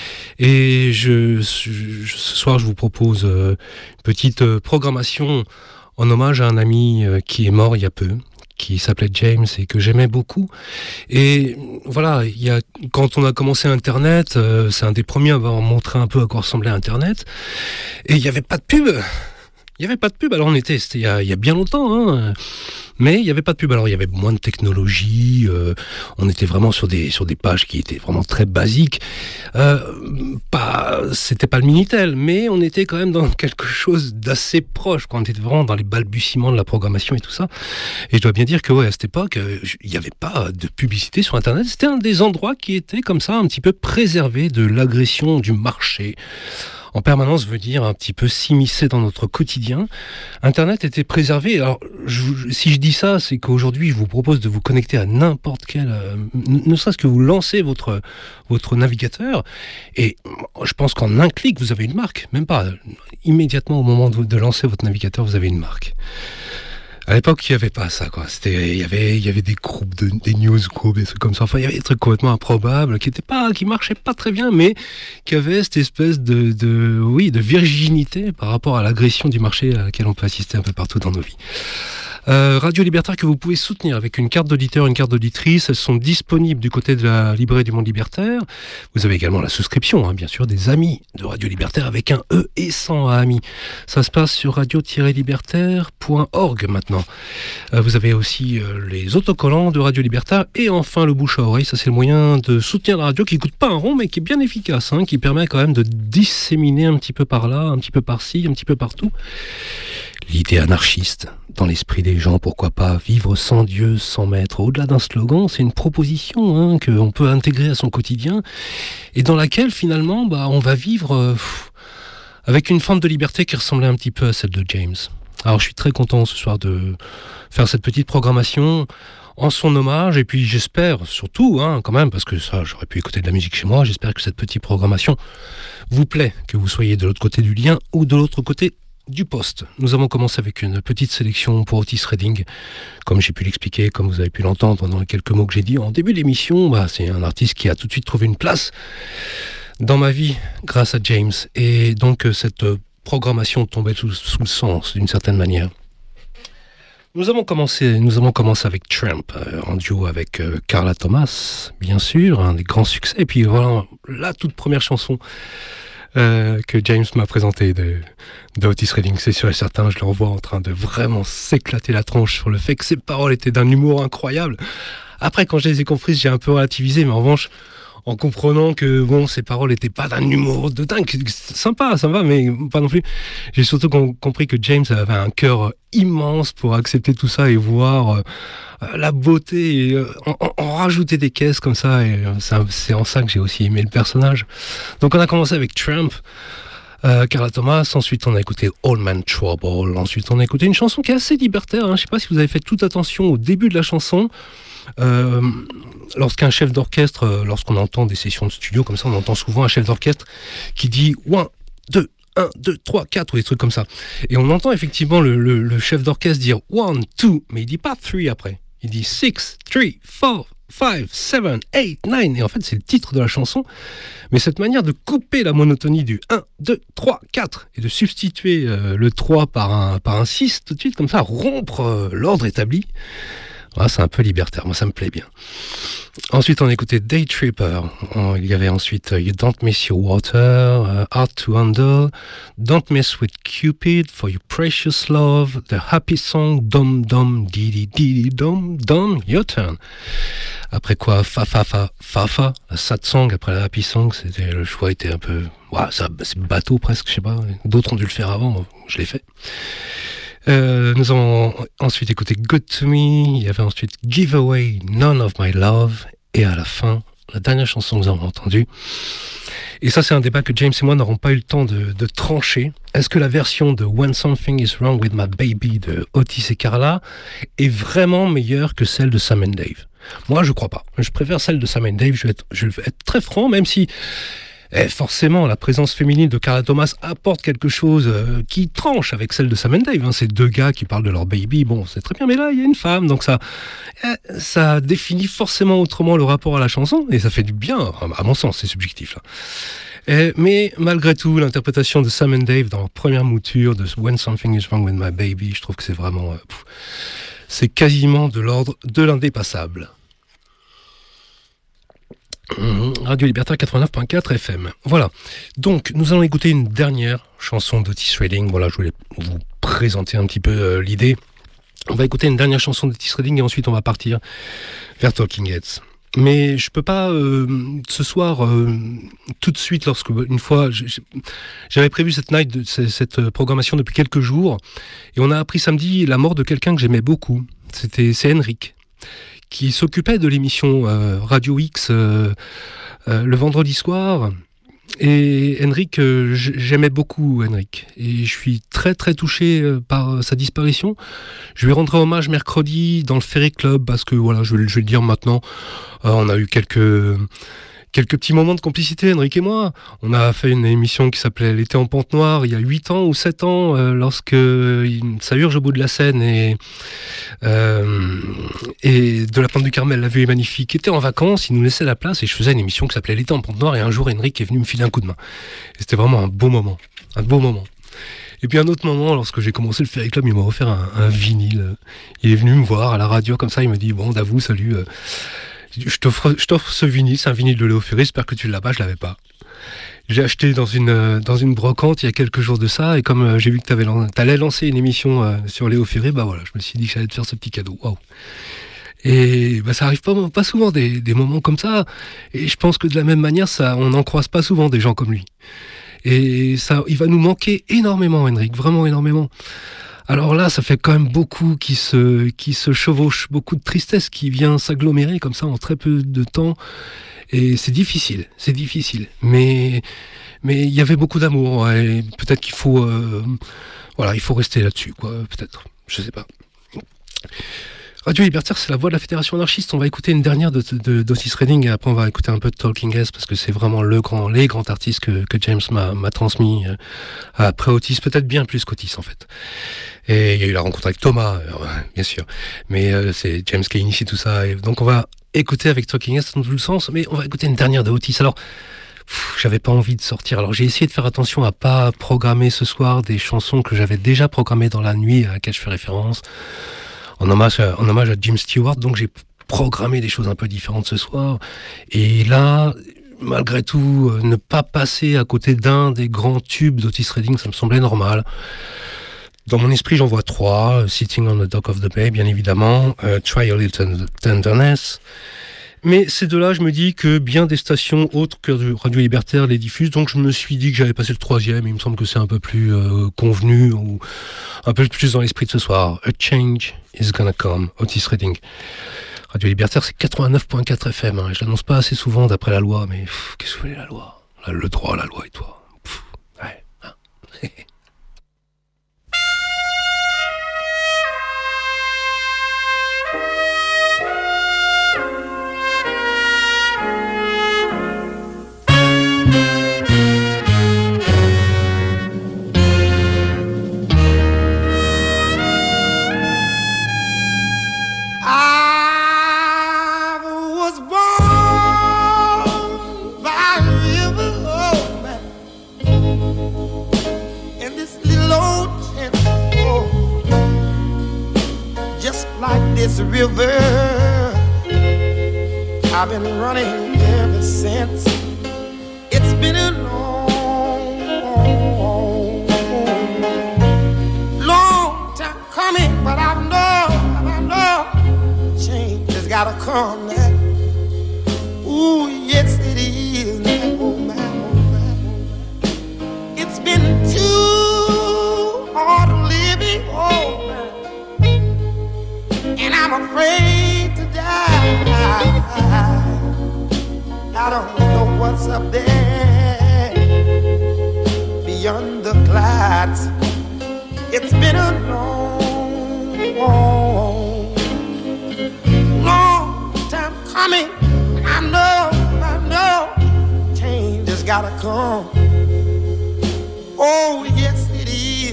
Speaker 1: Et je, je- ce soir, je vous propose euh, une petite euh, programmation en hommage à un ami euh, qui est mort il y a peu, qui s'appelait James et que j'aimais beaucoup. Et voilà, il y a, quand on a commencé Internet, euh, c'est un des premiers à avoir montré un peu à quoi ressemblait Internet. Et il n'y avait pas de pub. Il n'y avait pas de pub. Alors on était, c'était il y a, il y a bien longtemps, hein. Mais il n'y avait pas de pub. Alors il y avait moins de technologie. euh, on était vraiment sur des sur des pages qui étaient vraiment très basiques. Euh, pas, c'était pas le Minitel, mais on était quand même dans quelque chose d'assez proche. Quand on était vraiment dans les balbutiements de la programmation et tout ça. Et je dois bien dire que ouais, à cette époque, euh, je- il n'y avait pas de publicité sur Internet. C'était un des endroits qui était comme ça, un petit peu préservé de l'agression du marché. En permanence veut dire un petit peu s'immiscer dans notre quotidien. Internet était préservé. Alors, je vous- si je dis ça, c'est qu'aujourd'hui, je vous propose de vous connecter à n'importe quel... euh, n- ne serait-ce que vous lancez votre, votre navigateur, et je pense qu'en un clic, vous avez une marque. Même pas. Immédiatement, au moment de, de lancer votre navigateur, vous avez une marque. À l'époque, il n'y avait pas ça, quoi. C'était, il y avait, il y avait des groupes, de, des newsgroups, des trucs comme ça. Enfin, il y avait des trucs complètement improbables, qui étaient pas, qui marchaient pas très bien, mais qui avaient cette espèce de, de, oui, de virginité par rapport à l'agression du marché à laquelle on peut assister un peu partout dans nos vies. Euh, Radio Libertaire que vous pouvez soutenir avec une carte d'auditeur, une carte d'auditrice. Elles sont disponibles du côté de la librairie du Monde Libertaire. Vous avez également la souscription, hein, bien sûr, des amis de Radio Libertaire avec un E et sans amis. Ça se passe sur radio tiret libertaire point org maintenant. Euh, vous avez aussi euh, les autocollants de Radio Libertaire et enfin le bouche à oreille. Ça, c'est le moyen de soutenir la radio qui coûte pas un rond mais qui est bien efficace, hein, qui permet quand même de disséminer un petit peu par là, un petit peu par-ci, un petit peu partout. L'idée anarchiste, dans l'esprit des gens, pourquoi pas vivre sans Dieu, sans maître. Au-delà d'un slogan, c'est une proposition hein, qu'on peut intégrer à son quotidien et dans laquelle finalement bah, on va vivre euh, pff, avec une forme de liberté qui ressemblait un petit peu à celle de James. Alors je suis très content ce soir de faire cette petite programmation en son hommage et puis j'espère surtout, hein, quand même, parce que ça j'aurais pu écouter de la musique chez moi, j'espère que cette petite programmation vous plaît, que vous soyez de l'autre côté du lien ou de l'autre côté du poste. Nous avons commencé avec une petite sélection pour Otis Redding. Comme j'ai pu l'expliquer, comme vous avez pu l'entendre dans les quelques mots que j'ai dit en début d'émission, bah, c'est un artiste qui a tout de suite trouvé une place dans ma vie grâce à James. Et donc cette programmation tombait sous, sous le sens d'une certaine manière. Nous avons commencé, nous avons commencé avec Tramp, euh, en duo avec euh, Carla Thomas, bien sûr, un des grands succès. Et puis voilà, la toute première chanson Euh, que James m'a présenté de, de Otis Redding, c'est sûr et certain, je le revois en train de vraiment s'éclater la tronche sur le fait que ses paroles étaient d'un humour incroyable. Après, quand je les ai comprises, j'ai un peu relativisé, mais en revanche, en comprenant que bon, ces paroles n'étaient pas d'un humour de dingue, sympa, ça va, mais pas non plus. J'ai surtout com- compris que James avait un cœur immense pour accepter tout ça et voir euh, la beauté, et, euh, en, en, en rajouter des caisses comme ça, et euh, c'est, c'est en ça que j'ai aussi aimé le personnage. Donc on a commencé avec Tramp, euh, Carla Thomas, ensuite on a écouté Old Man Trouble, ensuite on a écouté une chanson qui est assez libertaire, hein. Je ne sais pas si vous avez fait toute attention au début de la chanson. Euh, lorsqu'un chef d'orchestre, euh, lorsqu'on entend des sessions de studio comme ça, on entend souvent un chef d'orchestre qui dit un, deux, un, deux, trois, quatre ou des trucs comme ça. Et on entend effectivement le, le, le chef d'orchestre dire one, two, mais il dit pas three après. Il dit six, three, four, five, seven, eight, nine, et en fait c'est le titre de la chanson, mais cette manière de couper la monotonie du un, deux, trois, quatre, et de substituer euh, le trois par un, par un six tout de suite, comme ça, rompre euh, l'ordre établi, voilà, c'est un peu libertaire, moi ça me plaît bien. Ensuite on a écouté Day Tripper, il y avait ensuite uh, You Don't Miss Your Water, uh, Hard to Handle, Don't Mess With Cupid, For Your Precious Love, The Happy Song, Dum Dum Didi Didi Dum Dum, Your Turn. Après quoi, Fa Fa Fa Fa Fa, la Sad Song après la Happy Song, c'était, le choix était un peu, ouais, ça, c'est bateau presque, je sais pas, d'autres ont dû le faire avant, je l'ai fait. Euh, nous avons ensuite écouté Good to Me, il y avait ensuite Give Away None of My Love, et à la fin, la dernière chanson que nous avons entendue. Et ça, c'est un débat que James et moi n'aurons pas eu le temps de, de trancher. Est-ce que la version de When Something Is Wrong With My Baby de Otis et Carla est vraiment meilleure que celle de Sam and Dave? Moi, je crois pas. Je préfère celle de Sam and Dave, je vais être, je vais être très franc, même si... Et forcément, la présence féminine de Carla Thomas apporte quelque chose euh, qui tranche avec celle de Sam and Dave. Hein. Ces deux gars qui parlent de leur baby, bon, c'est très bien, mais là, il y a une femme, donc ça, euh, ça définit forcément autrement le rapport à la chanson, et ça fait du bien, à mon sens, c'est subjectif. Là. Et, mais malgré tout, l'interprétation de Sam and Dave dans leur première mouture de When Something Is Wrong With My Baby, je trouve que c'est vraiment... Euh, pff, c'est quasiment de l'ordre de l'indépassable. Radio Libertaire quatre-vingt-neuf virgule quatre F M. Voilà. Donc, nous allons écouter une dernière chanson d'Otis Redding. Voilà, je voulais vous présenter un petit peu euh, l'idée. On va écouter une dernière chanson d'Otis Redding et ensuite on va partir vers Talking Heads. Mais je peux pas euh, ce soir euh, tout de suite, lorsque une fois j'avais prévu cette night, de, cette programmation depuis quelques jours, et on a appris samedi la mort de quelqu'un que j'aimais beaucoup. C'était c'est Henrik, qui s'occupait de l'émission euh, Radio X euh, euh, le vendredi soir. Et Henrik, euh, j'aimais beaucoup Henrik. Et je suis très très touché euh, par sa disparition. Je lui rendrai hommage mercredi dans le Ferry Club, parce que voilà, je vais, je vais le dire maintenant, euh, on a eu quelques... Quelques petits moments de complicité, Henrik et moi. On a fait une émission qui s'appelait L'été en pente noire il y a huit ans ou sept ans, euh, lorsque ça urge au bout de la Seine et, euh, et de la Pente du Carmel, la vue est magnifique, était en vacances, il nous laissait la place et je faisais une émission qui s'appelait L'été en pente noire et un jour Henrik est venu me filer un coup de main. Et c'était vraiment un beau moment, un beau moment. Et puis un autre moment, lorsque j'ai commencé le Ferry Club, il m'a offert un, un vinyle. Il est venu me voir à la radio comme ça, il me dit « Bon, Davou, salut, euh, Je t'offre, je t'offre ce vinyle, c'est un vinyle de Léo Ferré, j'espère que tu l'as pas, je l'avais pas. J'ai acheté dans une, dans une brocante il y a quelques jours de ça, et comme euh, j'ai vu que t'avais, t'allais lancer une émission euh, sur Léo Ferré, bah voilà, je me suis dit que j'allais te faire ce petit cadeau. Waouh. Et bah ça arrive pas, pas souvent des, des moments comme ça, et je pense que de la même manière, ça, on n'en croise pas souvent des gens comme lui. Et ça, il va nous manquer énormément, Henrik, vraiment énormément. Alors là, ça fait quand même beaucoup qui se, qui se chevauche, beaucoup de tristesse qui vient s'agglomérer comme ça en très peu de temps. Et c'est difficile, c'est difficile. Mais mais il y avait beaucoup d'amour. Ouais, et peut-être qu'il faut, euh, voilà, il faut rester là-dessus, quoi. Peut-être, je sais pas. Radio Libertaire, c'est la voix de la Fédération anarchiste. On va écouter une dernière de, de, d'Otis Redding et après on va écouter un peu de Talking Heads parce que c'est vraiment le grand, les grands artistes que, que James m'a, m'a transmis euh, après Otis, peut-être bien plus qu'Otis en fait. Et il y a eu la rencontre avec Thomas, euh, bien sûr, mais euh, c'est James qui a initié tout ça. Et donc on va écouter avec Talking Heads dans tout le sens, mais on va écouter une dernière de Otis. Alors, pff, j'avais pas envie de sortir. Alors j'ai essayé de faire attention à pas programmer ce soir des chansons que j'avais déjà programmées dans la nuit à laquelle je fais référence. En hommage, à, en hommage à Jim Stewart, donc j'ai programmé des choses un peu différentes ce soir. Et là, malgré tout, ne pas passer à côté d'un des grands tubes d'Otis Redding, ça me semblait normal. Dans mon esprit, j'en vois trois. Sitting on the Dock of the Bay, bien évidemment. Uh, Try a Little Tenderness. Mais ces deux-là, je me dis que bien des stations autres que Radio Libertaire les diffusent, donc je me suis dit que j'allais passer le troisième, il me semble que c'est un peu plus euh, convenu, ou un peu plus dans l'esprit de ce soir. A Change is Gonna Come, Otis Redding. Radio Libertaire, c'est quatre-vingt-neuf virgule quatre F M, hein. Je l'annonce pas assez souvent d'après la loi, mais pff, qu'est-ce que vous voulez la loi? Le droit, la loi et toi. Pff, ouais, hein.
Speaker 4: I've I've been running ever since. It's been a long, long time coming, but I know, I know, change has gotta come now. Ooh, yes it is now, oh my, oh my, oh my. It's been too hard living, oh my, and I'm afraid to die. I don't know what's up there beyond the clouds. It's been a long, long, long time coming. I know, I know, change has gotta come. Oh, yes it is.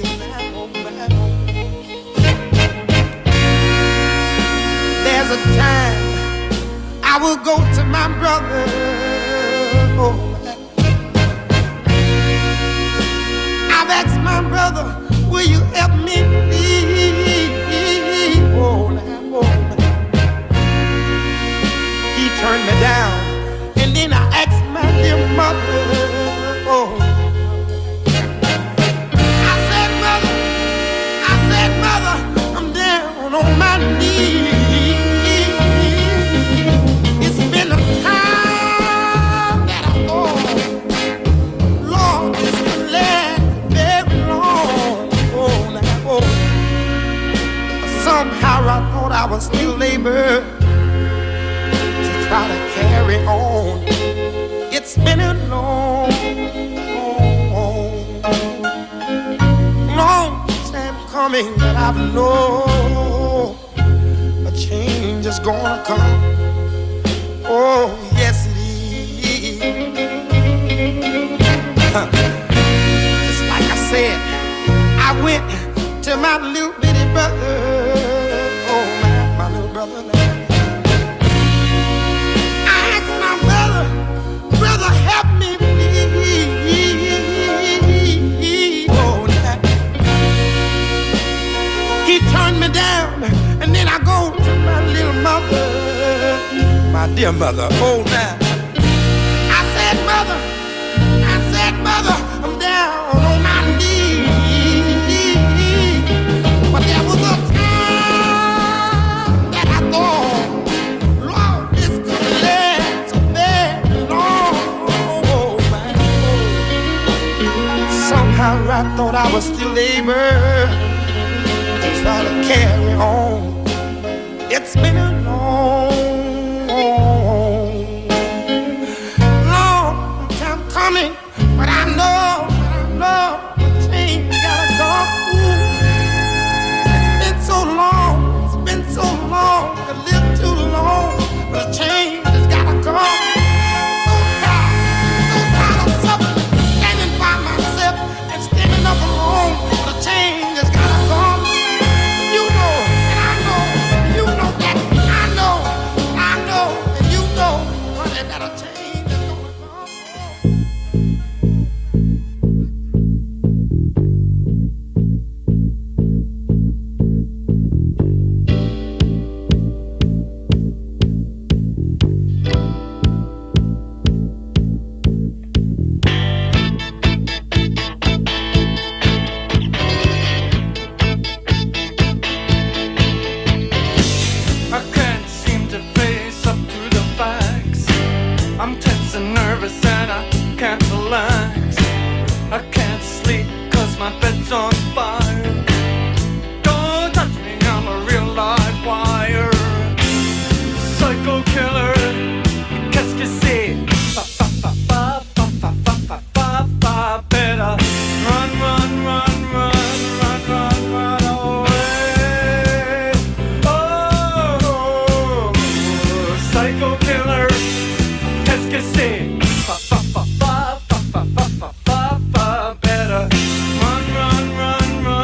Speaker 4: There's a time I will go to my brother. Oh, I've asked my brother, will you help me please? Oh, now, oh, he turned me down, and then I asked my dear mother. Oh, I said, mother, I said, mother, I'm down on my knees. It's been a time that I thought, Lord, this can last very long. Oh, now, oh. Somehow I thought I was still able to try to carry on. It's been a long, long, long time coming, but I know a change is gonna come. Oh, yes it is. Just like I said, I went to my little bitty brother. Oh, my, my little brother. I asked my brother, brother, help me please. Oh, now. He turned me down, and then I go to my little mother. My dear mother, oh now. I said, mother, I said, mother, I'm down on my knees. But there was a time that I thought, Lord, this could last so very long. Oh, my Lord. Somehow I thought I was still able to try to carry on. It's been a long, coming, but I know, I know the change gotta come. It's been so long, it's been so long, to live too long, the change has gotta come. So tired, so tired of suffering, standing by myself and standing up alone. The change has gotta come. You know, and I know, you know that, I know, I know, and you know, honey, that a change.
Speaker 7: Run, run, run, run.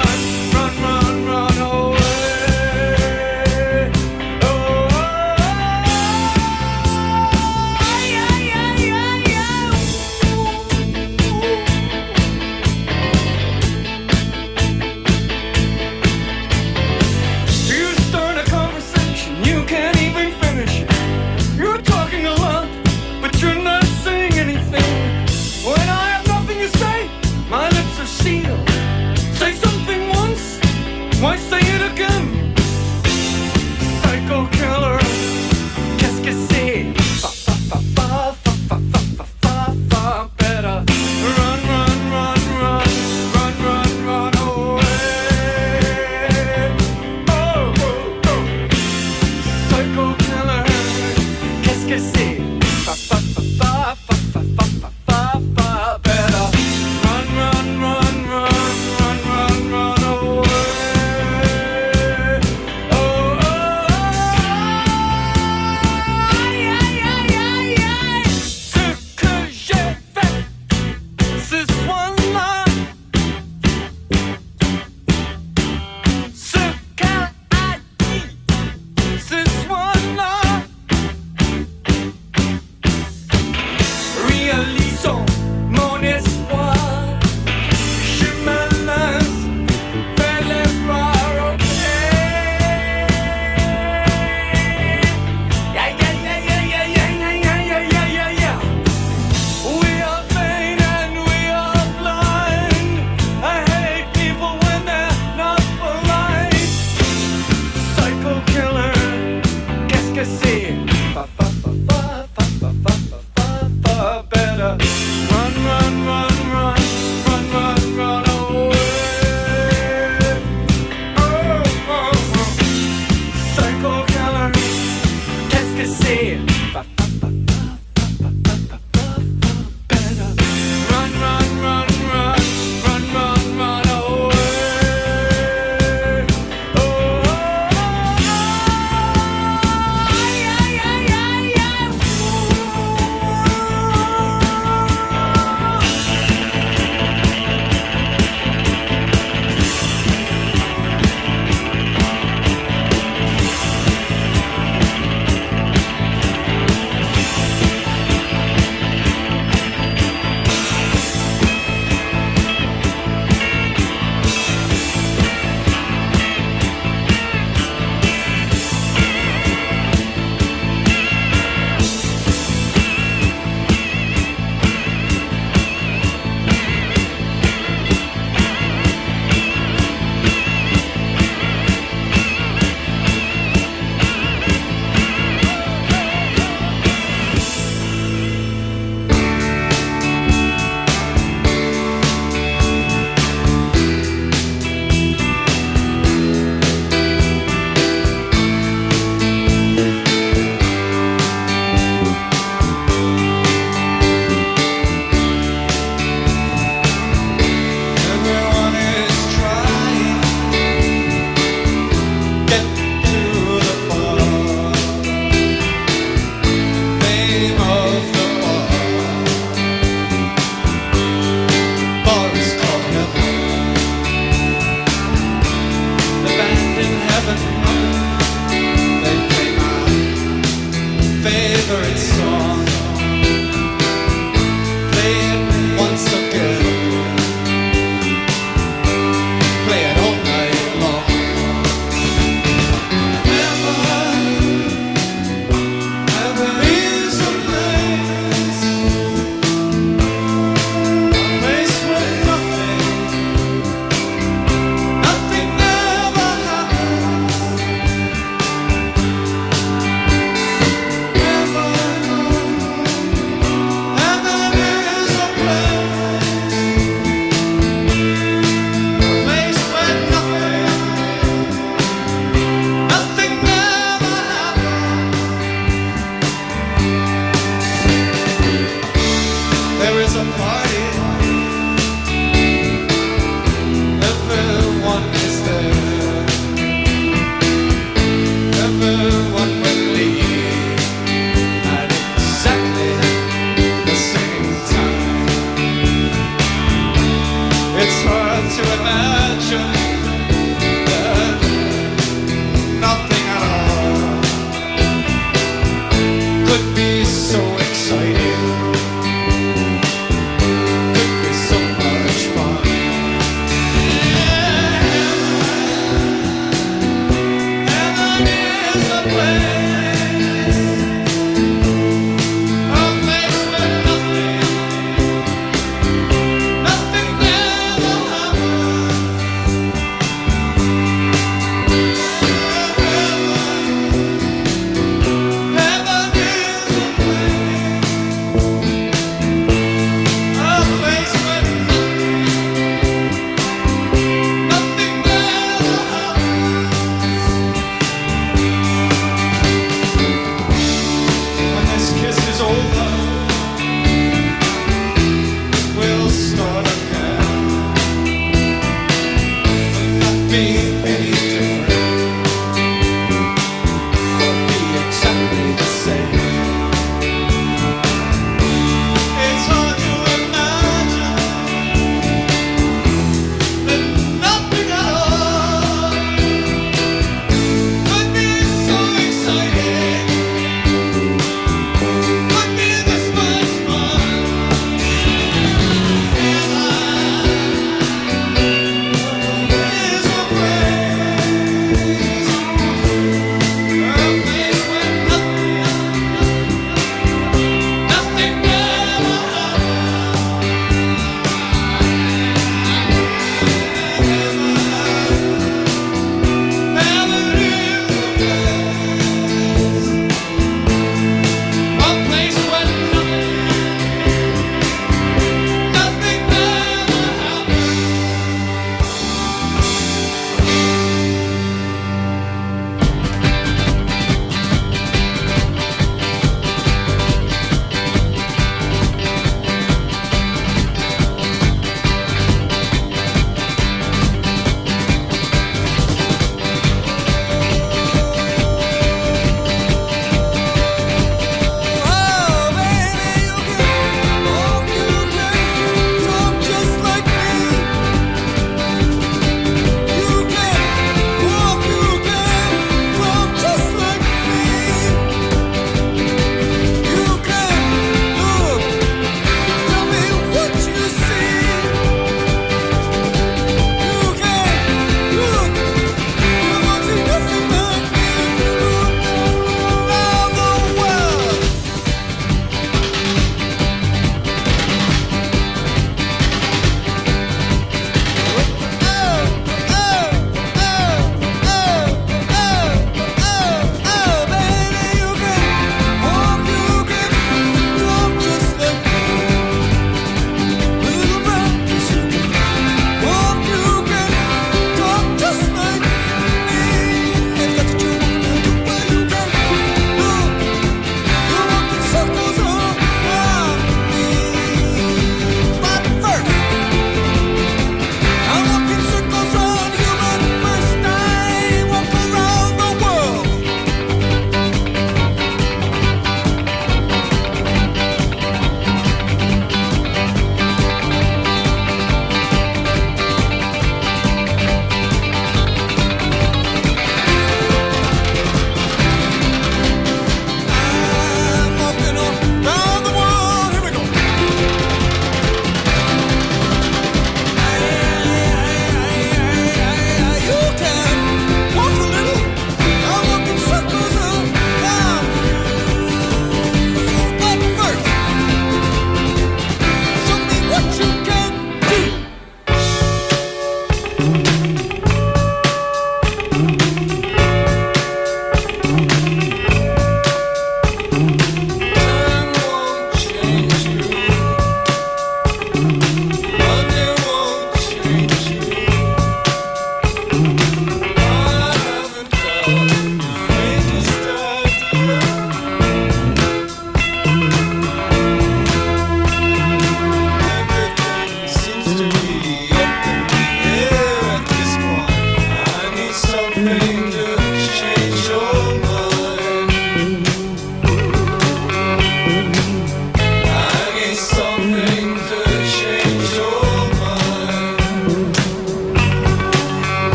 Speaker 7: a party. Everyone is there. Everyone will leave at exactly the same time. It's hard to imagine that nothing at all could be so exciting.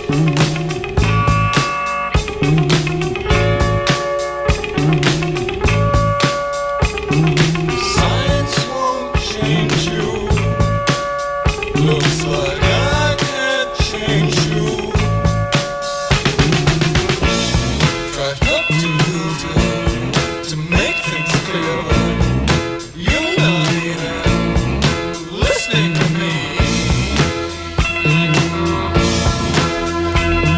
Speaker 7: Listening to me.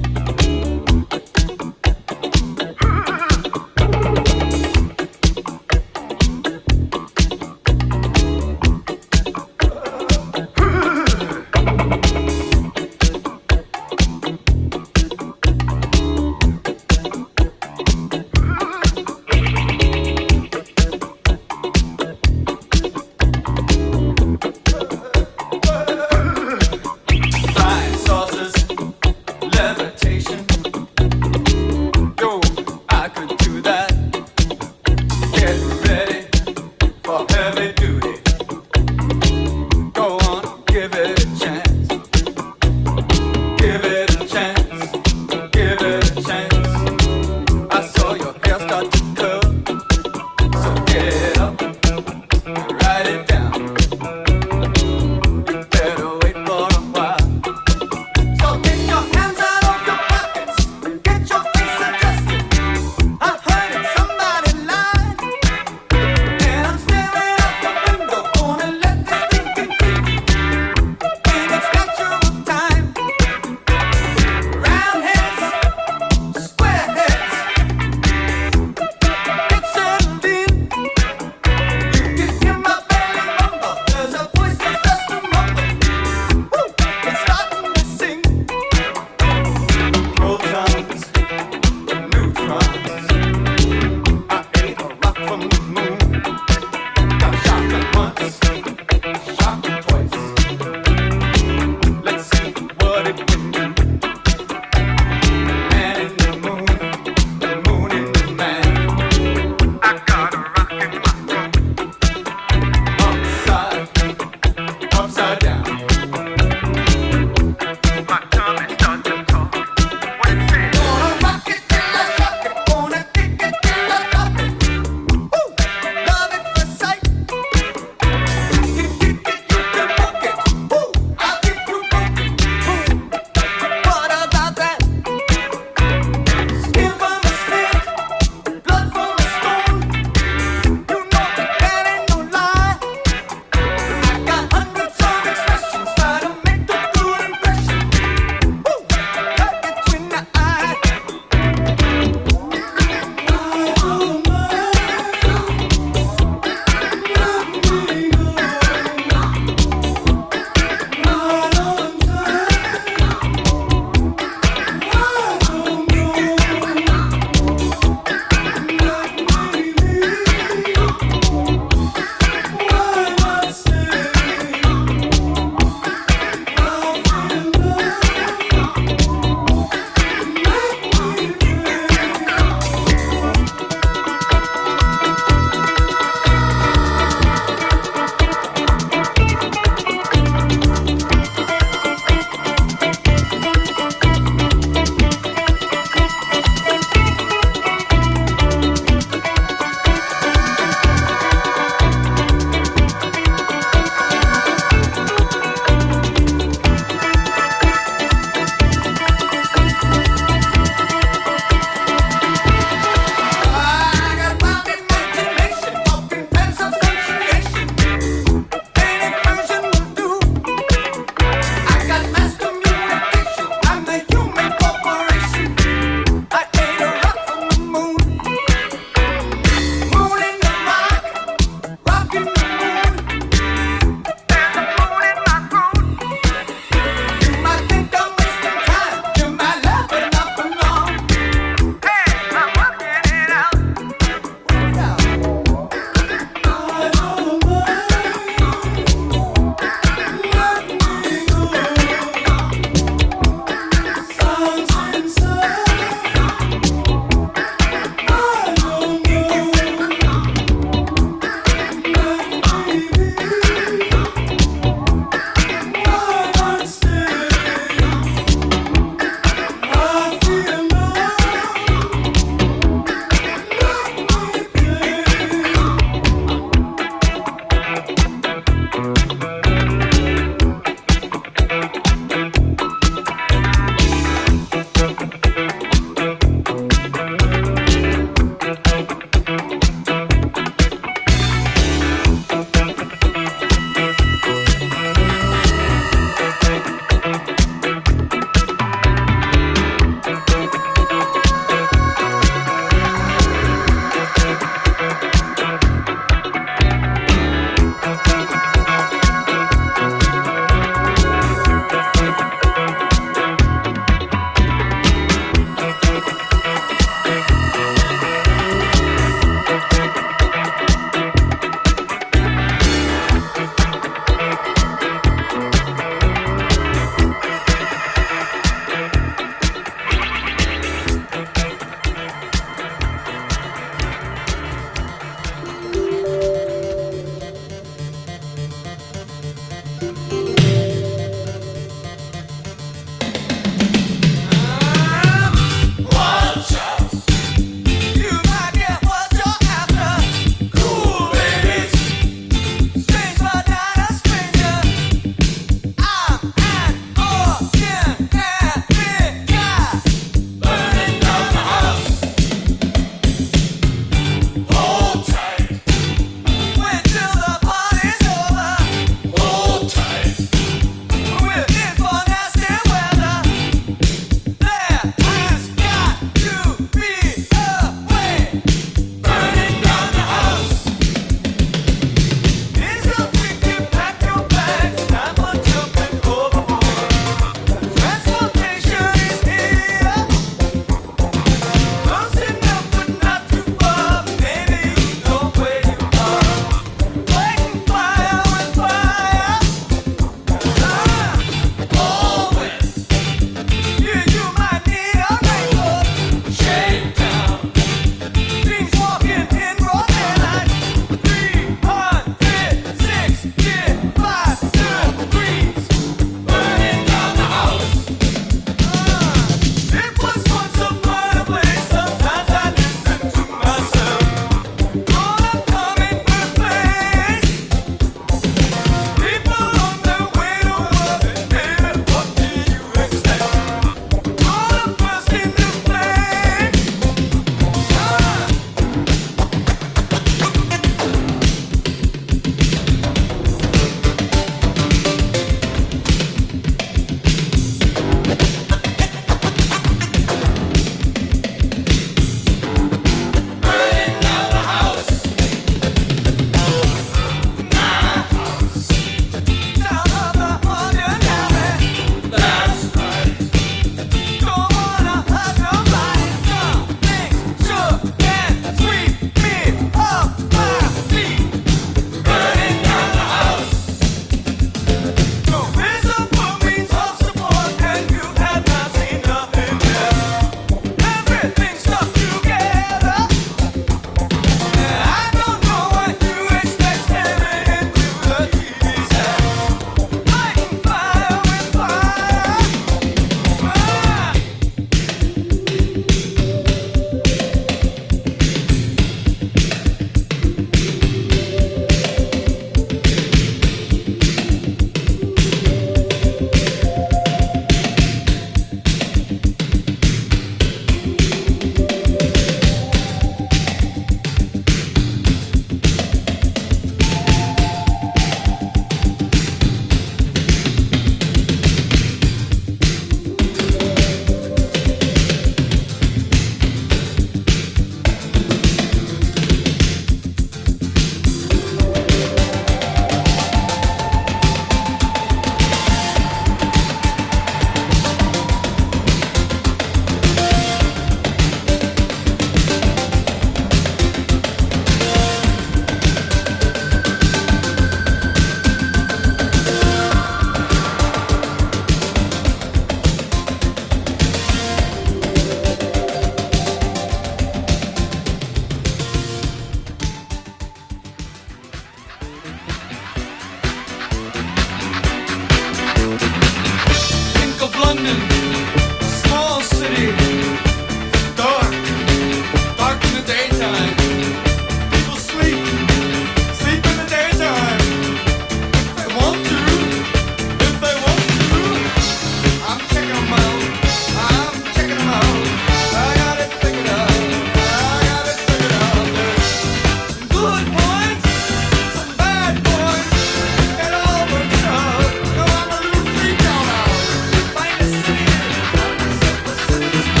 Speaker 7: Thank you.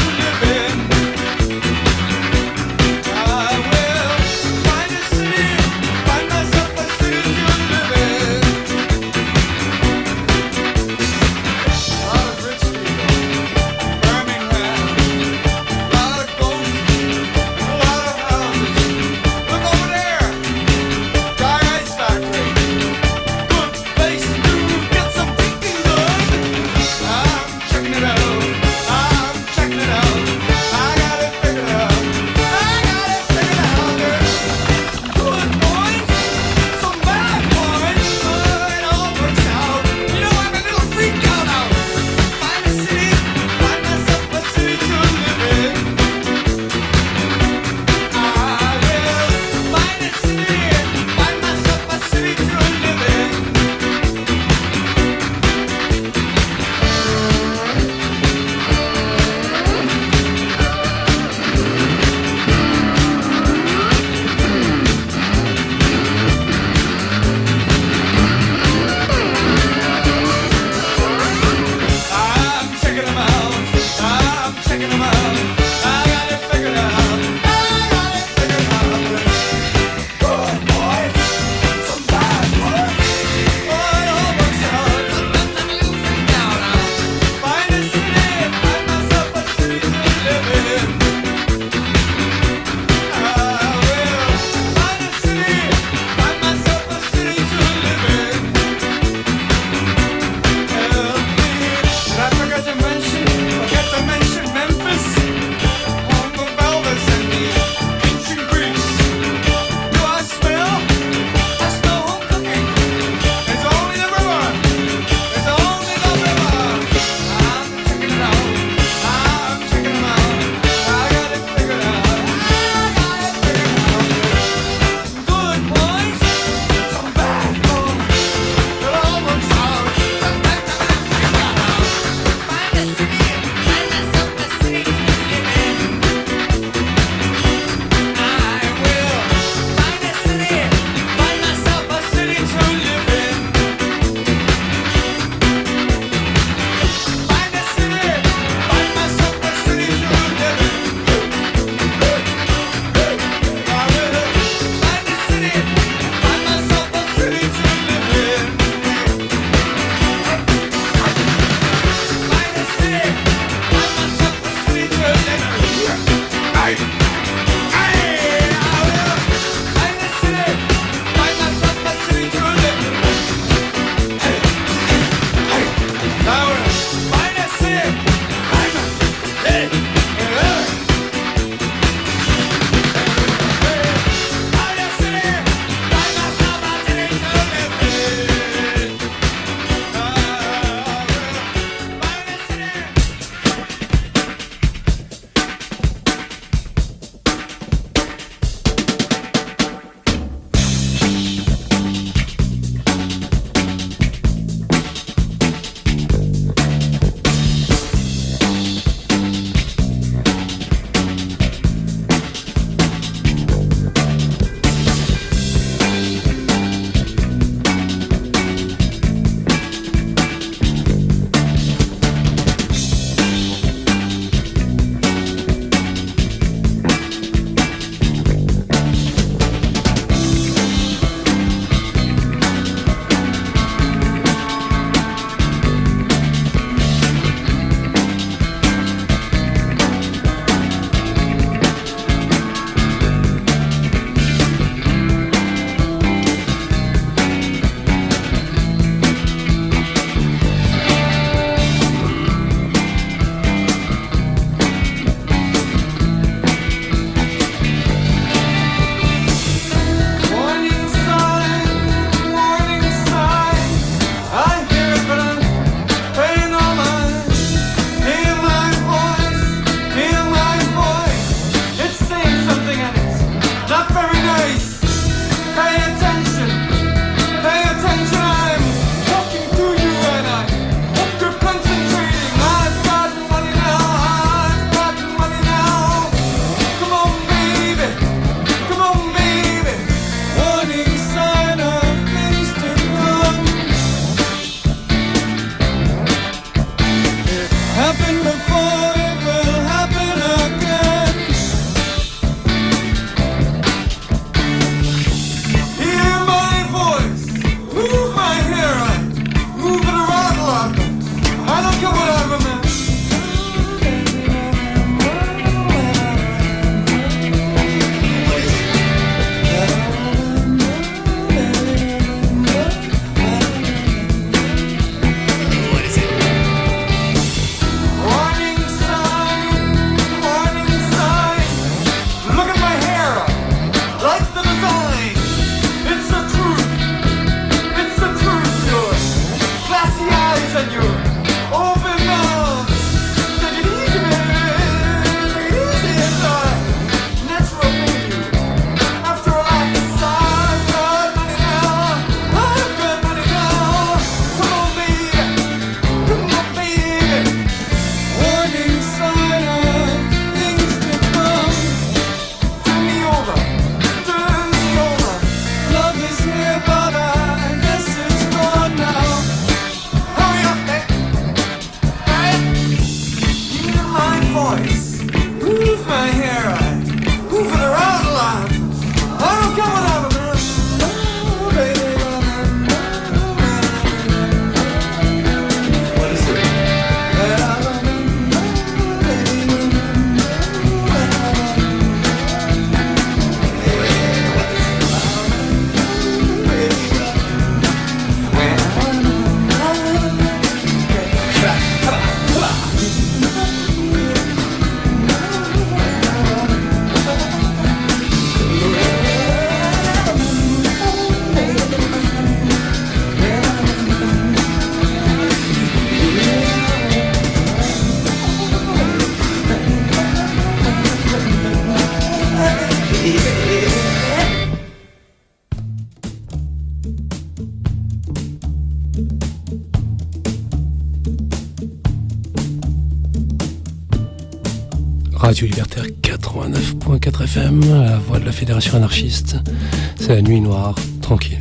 Speaker 1: Radio Libertaire quatre-vingt-neuf point quatre F M, la voix de la Fédération anarchiste. C'est la nuit noire, tranquille.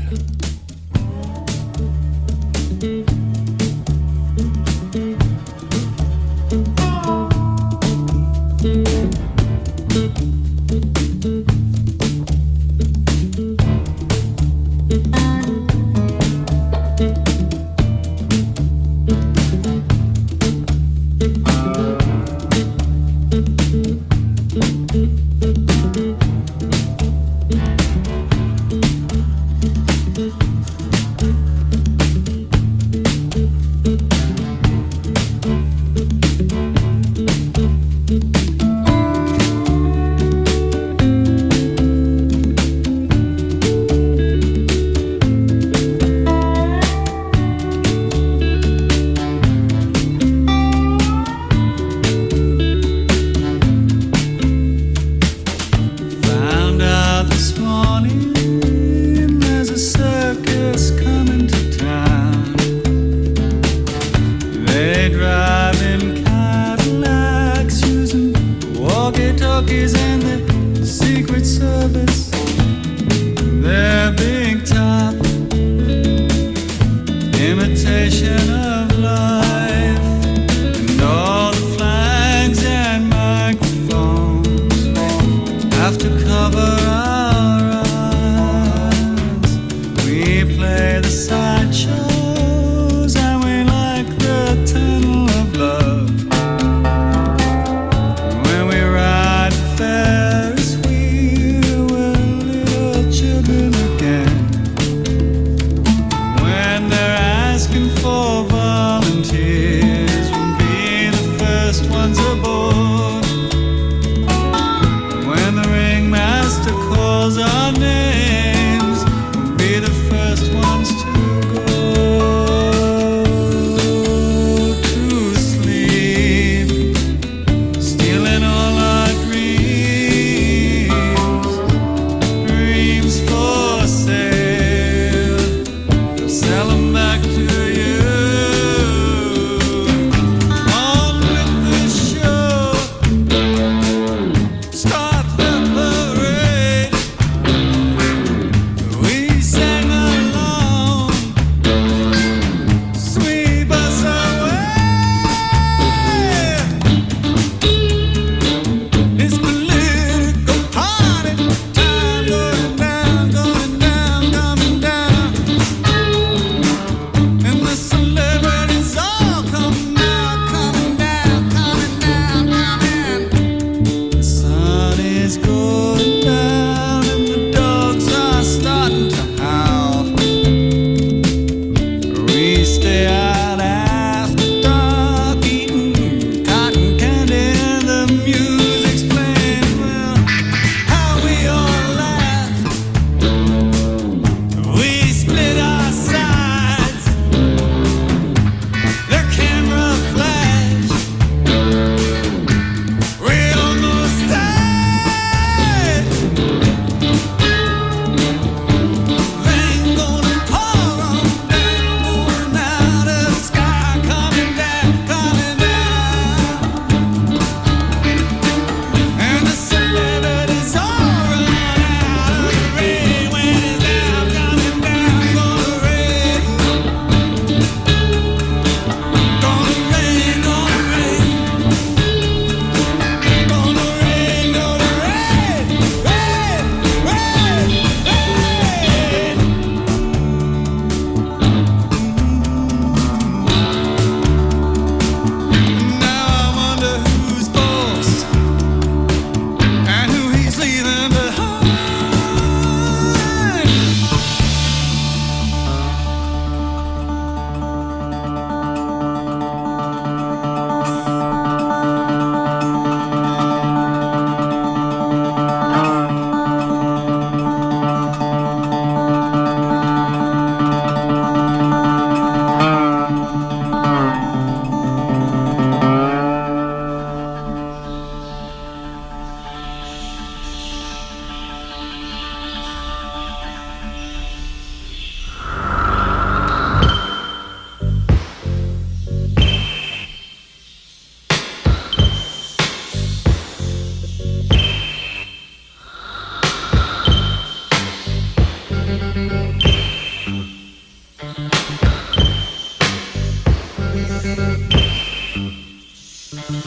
Speaker 7: Back to you. On with the show.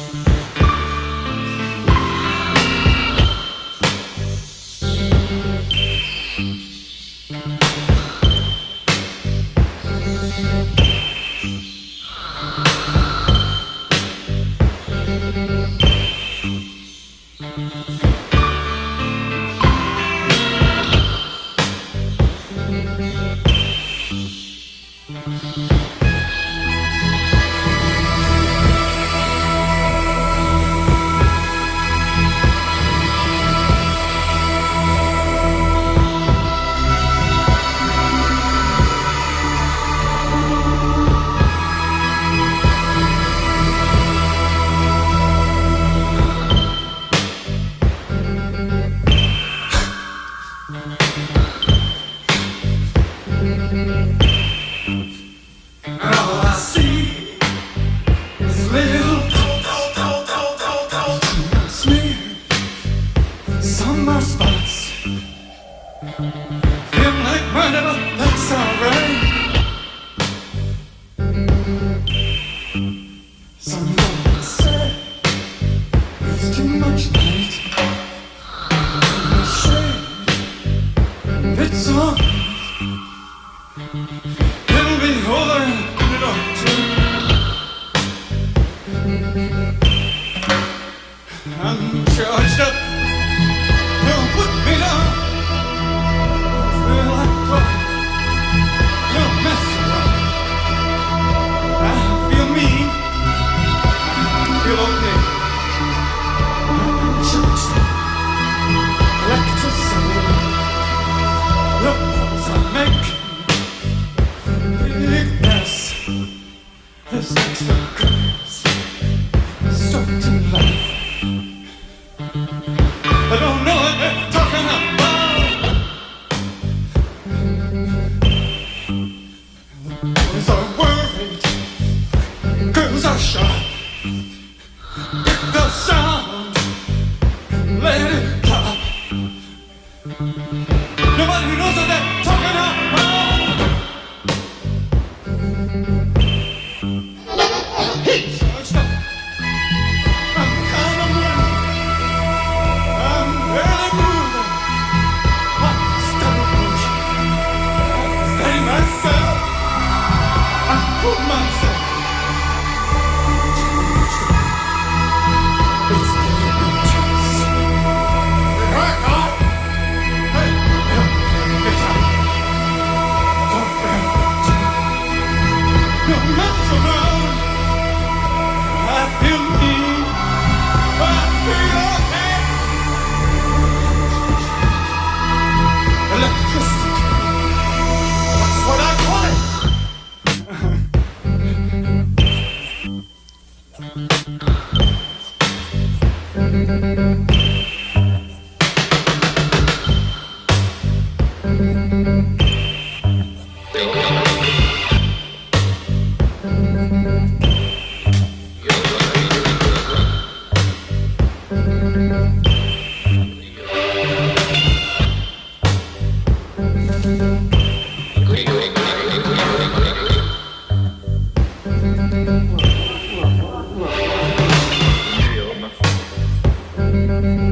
Speaker 9: New York.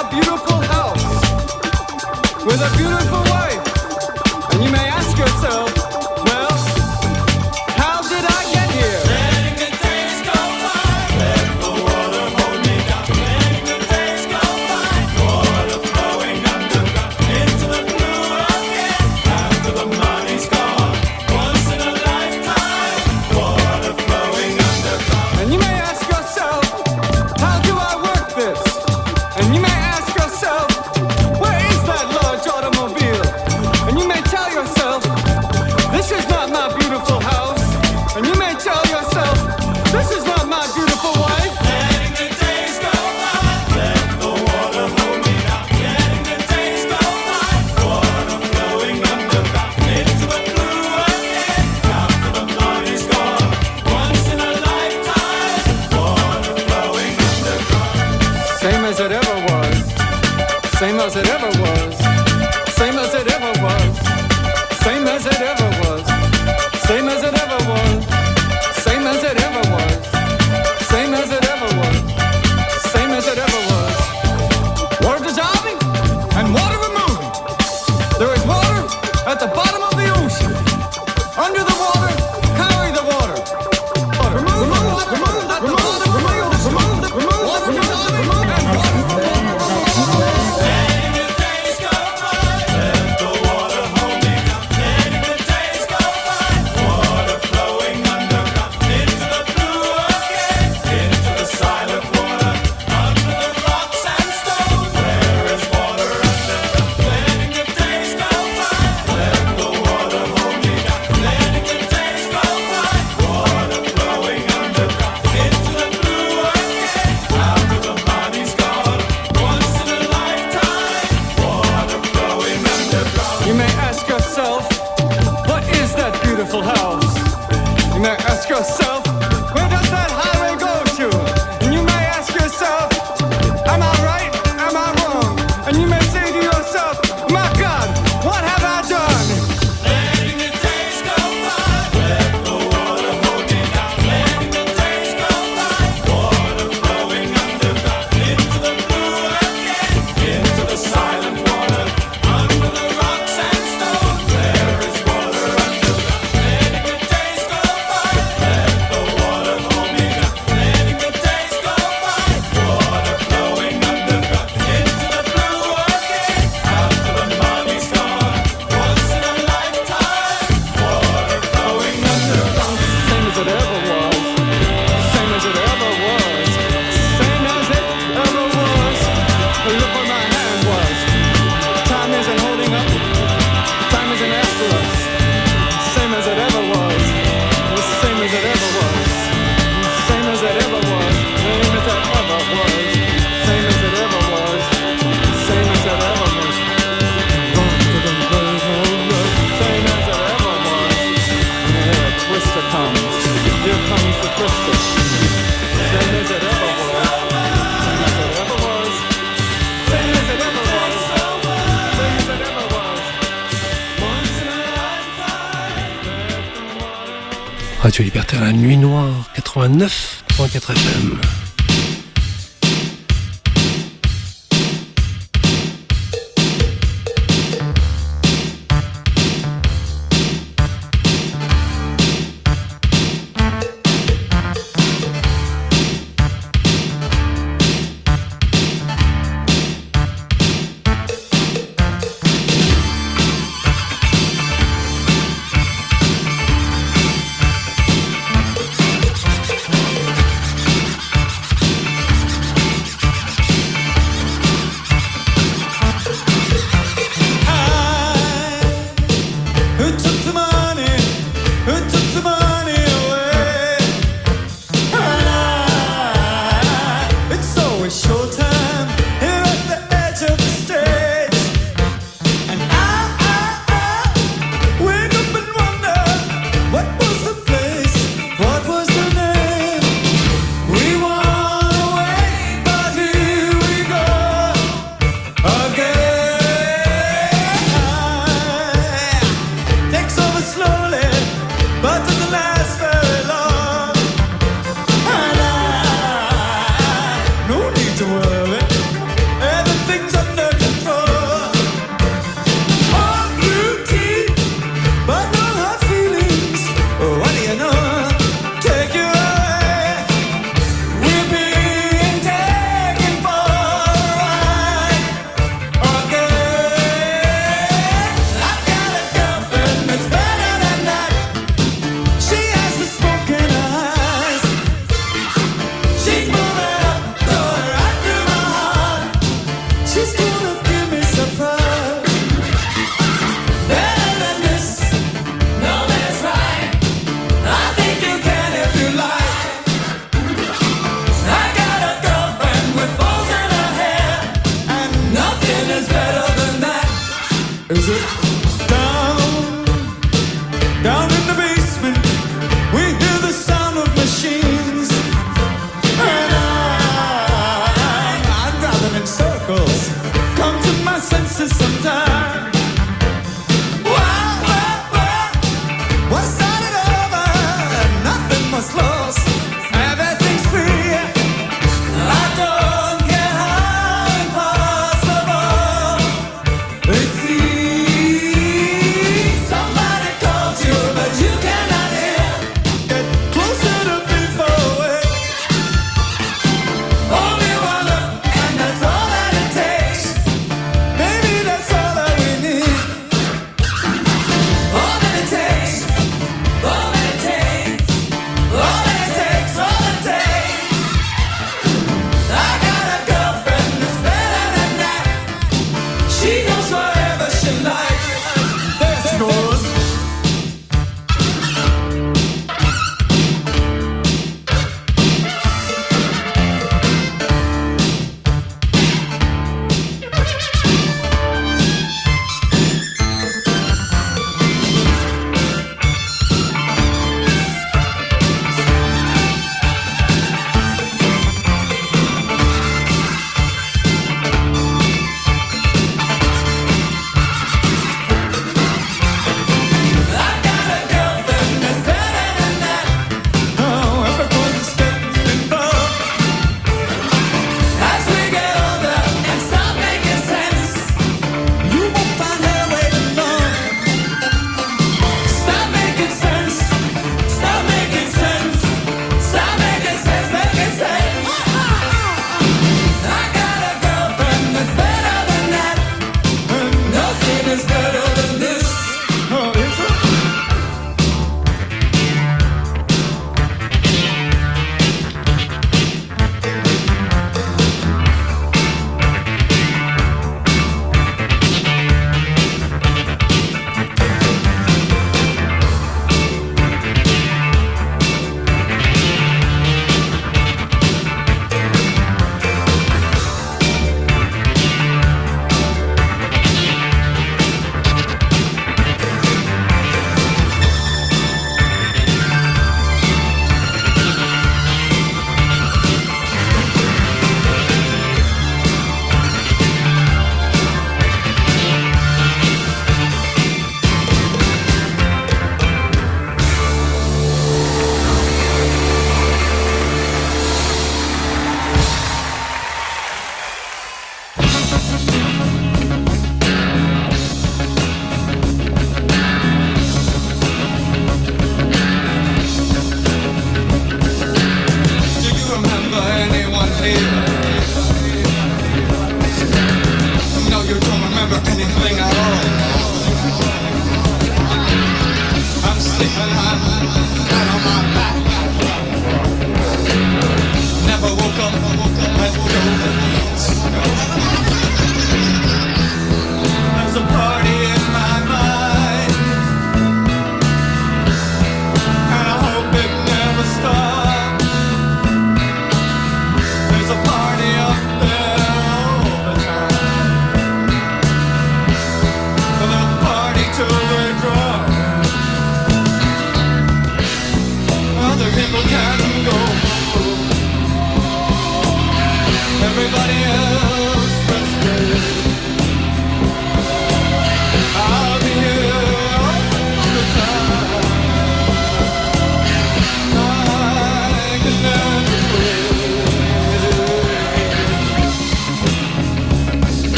Speaker 9: a beautiful house with a beautiful wife. And you may ask yourself, well, how did I get here? Letting the days go by, let the water hold me down. Letting the days go by, water flowing underground into the blue again. After the money's gone, once in a lifetime, water flowing underground. And you may ask yourself, how do I work this? And you may ask yourself, where is that large automobile? And you may tell yourself, this is not my beautiful house. And you may tell yourself, this is not my beautiful wife. Letting the days go by, let the water hold me down. Letting the days go by, water flowing underground into the blue again. After the money's gone, once in a lifetime, water flowing underground. Same as it ever was. Same as it ever was. Same as it ever was. Same as it ever was. Same as it ever was. Same as it ever was. Same as it ever was. Same as it ever was. Water dissolving and water removing. There is water at the bottom of the ocean. Under the water, carry the water. Remove the water at the bottom of the ocean. Water dissolving and water removing. Letting the days go by, let the water hold me down. Letting the days go by, water flowing underground into the blue again, into the silent water, under the rocks and stones. There is water underground. Letting the days go by, let the water hold me down. Letting the days go by, water flowing underground into the blue again. After the money's gone, once in a lifetime, water flowing underground. You may ask yourself, what is that beautiful house? You may ask yourself, where does that highway go to? And you may ask yourself, am I right? Am I wrong? And you may say to yourself, my God, what have I done? Letting the days go by, let the water hold me down. Letting the days go by, water flowing underground into the blue again, into the silent water, under the rocks and stones. There is water underground. Letting the days go by, let the water hold me down. Letting the days go by, water flowing underground into the blue again. After the money's gone, once in a lifetime, water flowing underground. Same as it ever was. Same as it ever was. Same as it ever was. Look where my hand was. Time isn't holding up. Time isn't after us. Same as it ever was. Same as it ever was. Same as it ever was. Same as it ever was. Same as it ever was. Same as it ever was. Same as it ever was. And here a twister comes. Here comes the twister. Same as it ever was. Same as it ever was. Same as it ever was. Same as it ever was. Once in a lifetime.
Speaker 1: Radio Libertaire, la nuit noire, quatre-vingt-neuf point quatre F M.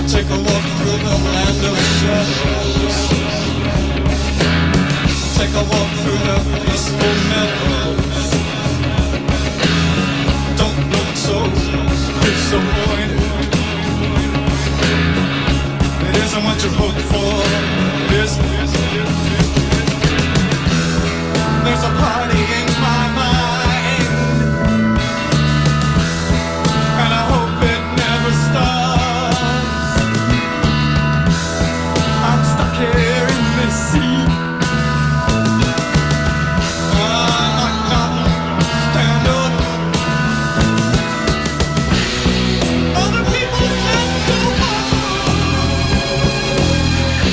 Speaker 7: Take a walk through the land of shadows. Take a walk through the peaceful meadows. Don't look so disappointed. It isn't what you hoped for, is it? There's a party in my mind, and I hope it never stops. I'm stuck here in this seat. Knock, knock, stand up. Other people have to walk.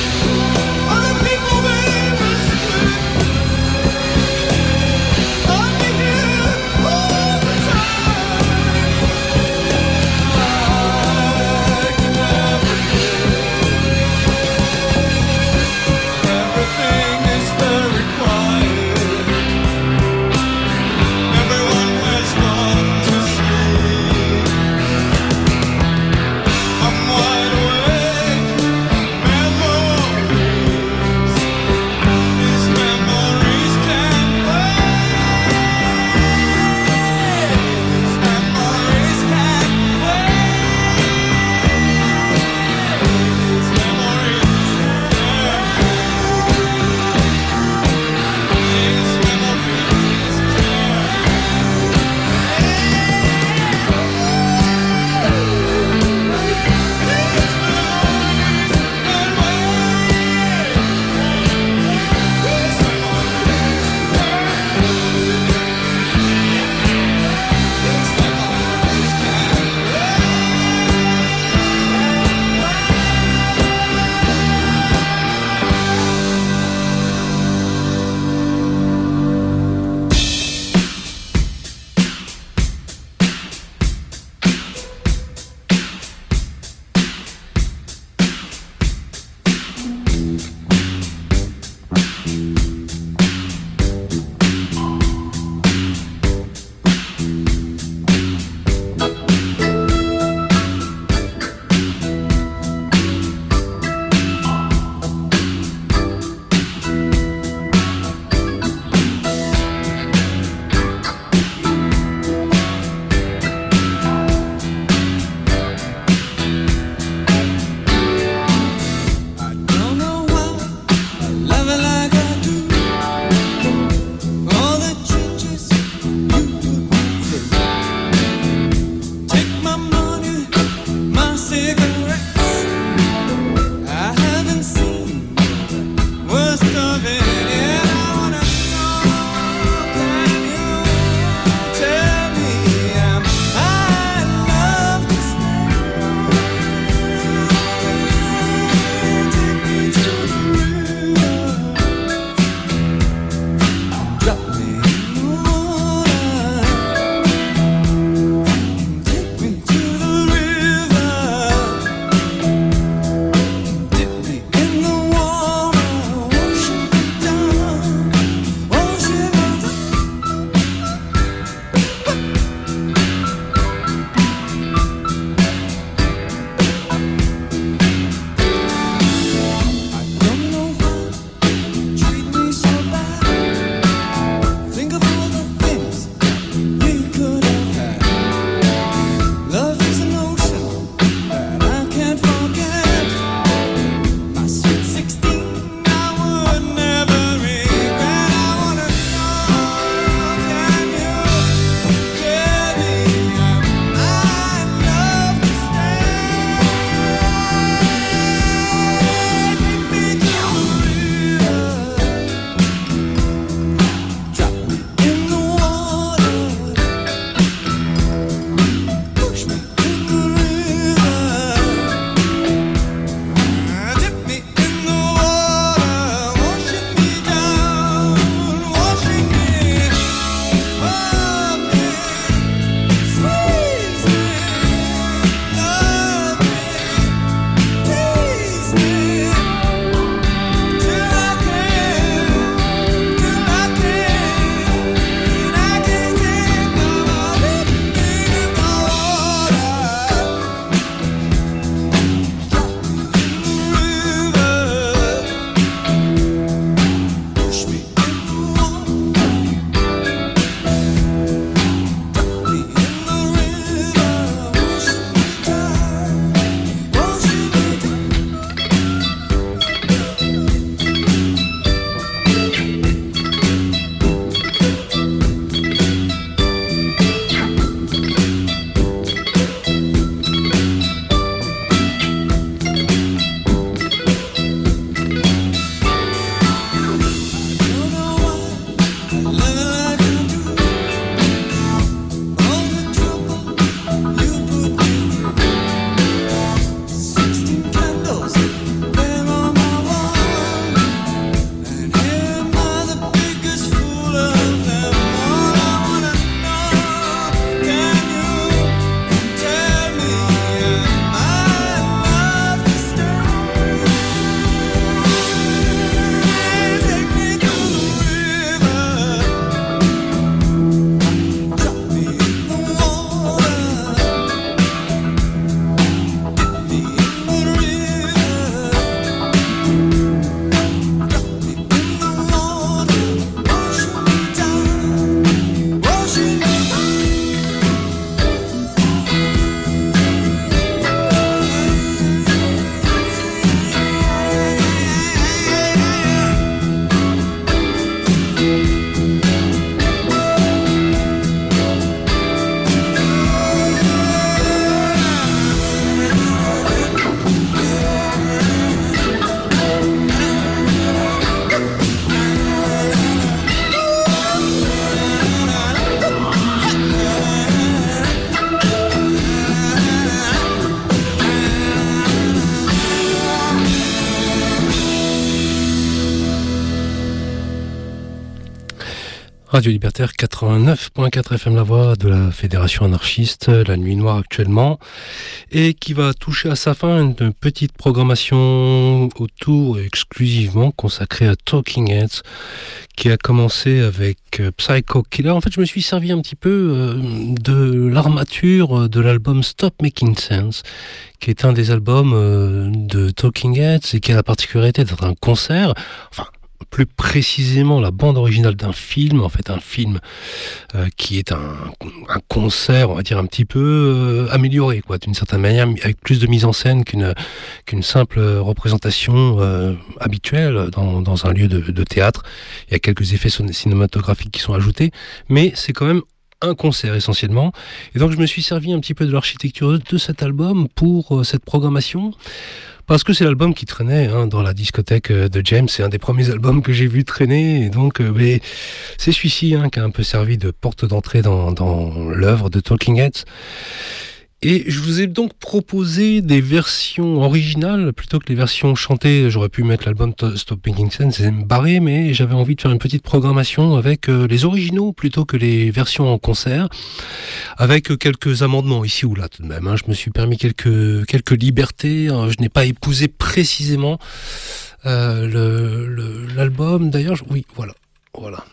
Speaker 1: Radio Libertaire quatre-vingt-neuf point quatre F M, la voix de la Fédération anarchiste, la nuit noire actuellement, et qui va toucher à sa fin une petite programmation autour exclusivement consacrée à Talking Heads, qui a commencé avec Psycho Killer. En fait, je me suis servi un petit peu de l'armature de l'album Stop Making Sense, qui est un des albums de Talking Heads et qui a la particularité d'être un concert, enfin, plus précisément la bande originale d'un film, en fait un film euh, qui est un, un concert, on va dire un petit peu euh, amélioré, quoi, d'une certaine manière, avec plus de mise en scène qu'une, qu'une simple représentation euh, habituelle dans, dans un lieu de, de théâtre. Il y a quelques effets cinématographiques qui sont ajoutés, mais c'est quand même un concert essentiellement. Et donc je me suis servi un petit peu de l'architecture de cet album pour euh, cette programmation. Parce que c'est l'album qui traînait hein, dans la discothèque de James, c'est un des premiers albums que j'ai vu traîner, et donc euh, mais c'est celui-ci hein, qui a un peu servi de porte d'entrée dans, dans l'œuvre de Talking Heads. Et je vous ai donc proposé des versions originales plutôt que les versions chantées. J'aurais pu mettre l'album Stop Making Sense et me barrer, mais j'avais envie de faire une petite programmation avec euh, les originaux plutôt que les versions en concert, avec quelques amendements ici ou là tout de même. Hein. Je me suis permis quelques, quelques libertés. Hein. Je n'ai pas épousé précisément euh, le, le, l'album. D'ailleurs, je, oui, voilà. voilà.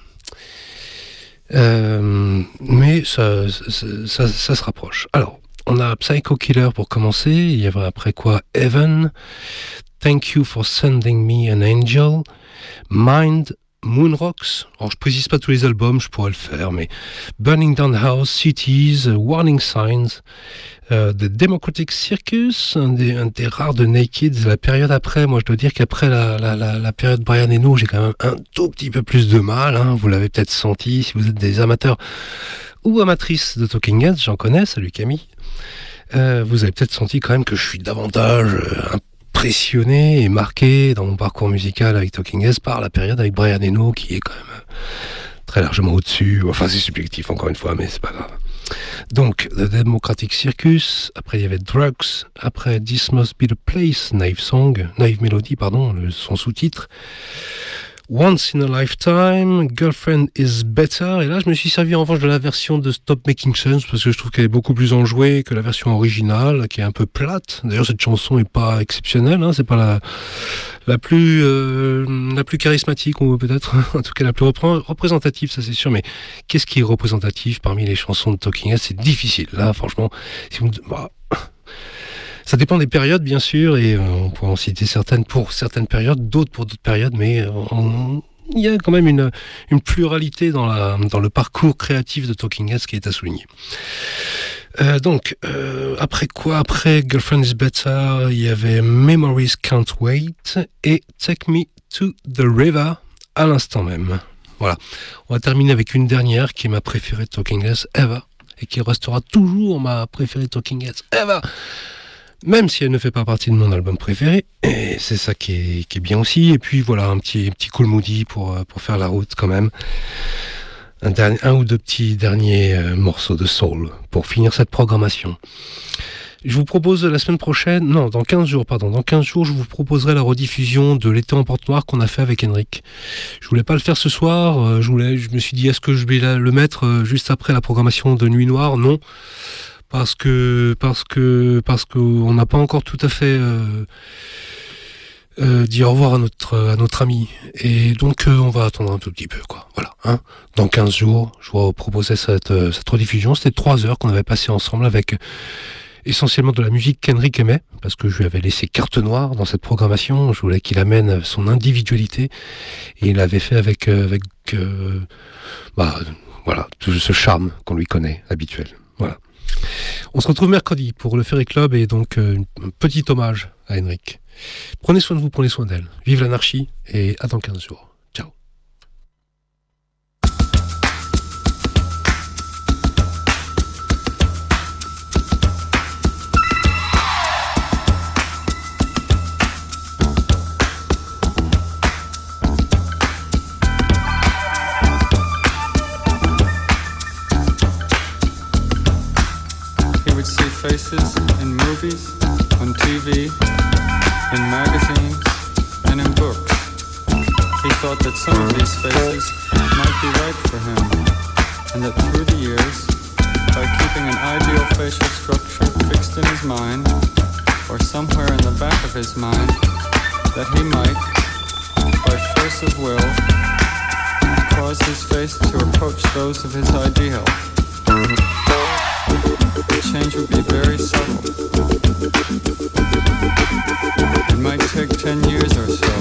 Speaker 1: Euh, mais ça, ça, ça, ça se rapproche. Alors, on a Psycho Killer pour commencer, il y avait après quoi Heaven, Thank You for Sending Me an Angel, Mind, Moonrocks, alors je précise pas tous les albums, je pourrais le faire, mais Burning Down House, Cities, Warning Signs, euh, The Democratic Circus, un des, un des rares de Naked, la période après, moi je dois dire qu'après la, la, la, la période Brian Eno, j'ai quand même un tout petit peu plus de mal, hein, vous l'avez peut-être senti si vous êtes des amateurs ou amatrices de Talking Heads, j'en connais, salut Camille. Euh, vous avez peut-être senti quand même que je suis davantage euh, impressionné et marqué dans mon parcours musical avec Talking Heads par la période avec Brian Eno qui est quand même euh, très largement au-dessus. Enfin, c'est subjectif encore une fois, mais c'est pas grave. Donc, The Democratic Circus, après il y avait Drugs, après This Must Be the Place, Naive Song, Naive Melody, pardon, le, son sous-titre. Once in a Lifetime, Girlfriend is Better, et là je me suis servi en revanche de la version de Stop Making Sense parce que je trouve qu'elle est beaucoup plus enjouée que la version originale qui est un peu plate. D'ailleurs cette chanson est pas exceptionnelle, hein, c'est pas la, la plus euh, la plus charismatique ou peut-être en tout cas la plus repré- représentative, ça c'est sûr, mais qu'est-ce qui est représentatif parmi les chansons de Talking Heads? C'est difficile, là franchement, si vous me... bah, ça dépend des périodes, bien sûr, et euh, on pourrait en citer certaines pour certaines périodes, d'autres pour d'autres périodes, mais euh, on, il y a quand même une, une pluralité dans, la, dans le parcours créatif de Talking Heads qui est à souligner. Euh, donc, euh, après quoi? Après Girlfriend is Better, il y avait Memories Can't Wait et Take Me to the River à l'instant même. Voilà. On va terminer avec une dernière qui est ma préférée de Talking Heads, Eva, et qui restera toujours ma préférée de Talking Heads, Eva. Même si elle ne fait pas partie de mon album préféré, et c'est ça qui est, qui est bien aussi. Et puis voilà, un petit, petit cool moody pour, pour faire la route quand même. Un, dernier, un ou deux petits derniers euh, morceaux de soul pour finir cette programmation. Je vous propose la semaine prochaine, non, dans quinze jours, pardon, dans quinze jours, je vous proposerai la rediffusion de L'été en porte noire qu'on a fait avec Henrik. Je voulais pas le faire ce soir, euh, je, voulais, je me suis dit, est-ce que je vais la, le mettre euh, juste après la programmation de Nuit Noire? Non. Parce que parce que parce qu'on n'a pas encore tout à fait euh, euh, dit au revoir à notre à notre ami, et donc euh, on va attendre un tout petit peu, quoi. Voilà. Hein. Dans quinze jours, je vous proposais cette euh, cette rediffusion. C'était trois heures qu'on avait passé ensemble avec essentiellement de la musique qu'Henrik aimait, parce que je lui avais laissé carte noire dans cette programmation. Je voulais qu'il amène son individualité, et il l'avait fait avec euh, avec euh, bah voilà tout ce charme qu'on lui connaît habituel. Voilà. On se retrouve mercredi pour le Ferry Club et donc euh, un petit hommage à Henrik. Prenez soin de vous, prenez soin d'elle. Vive l'anarchie et à dans quinze jours. Ciao.
Speaker 9: Faces in movies, on T V, in magazines, and in books. He thought that some of these faces might be right for him. and that through the years, by keeping an ideal facial structure fixed in his mind, or somewhere in the back of his mind, that he might, by force of will, cause his face to approach those of his ideal. The change would be very subtle. It might take ten years or so.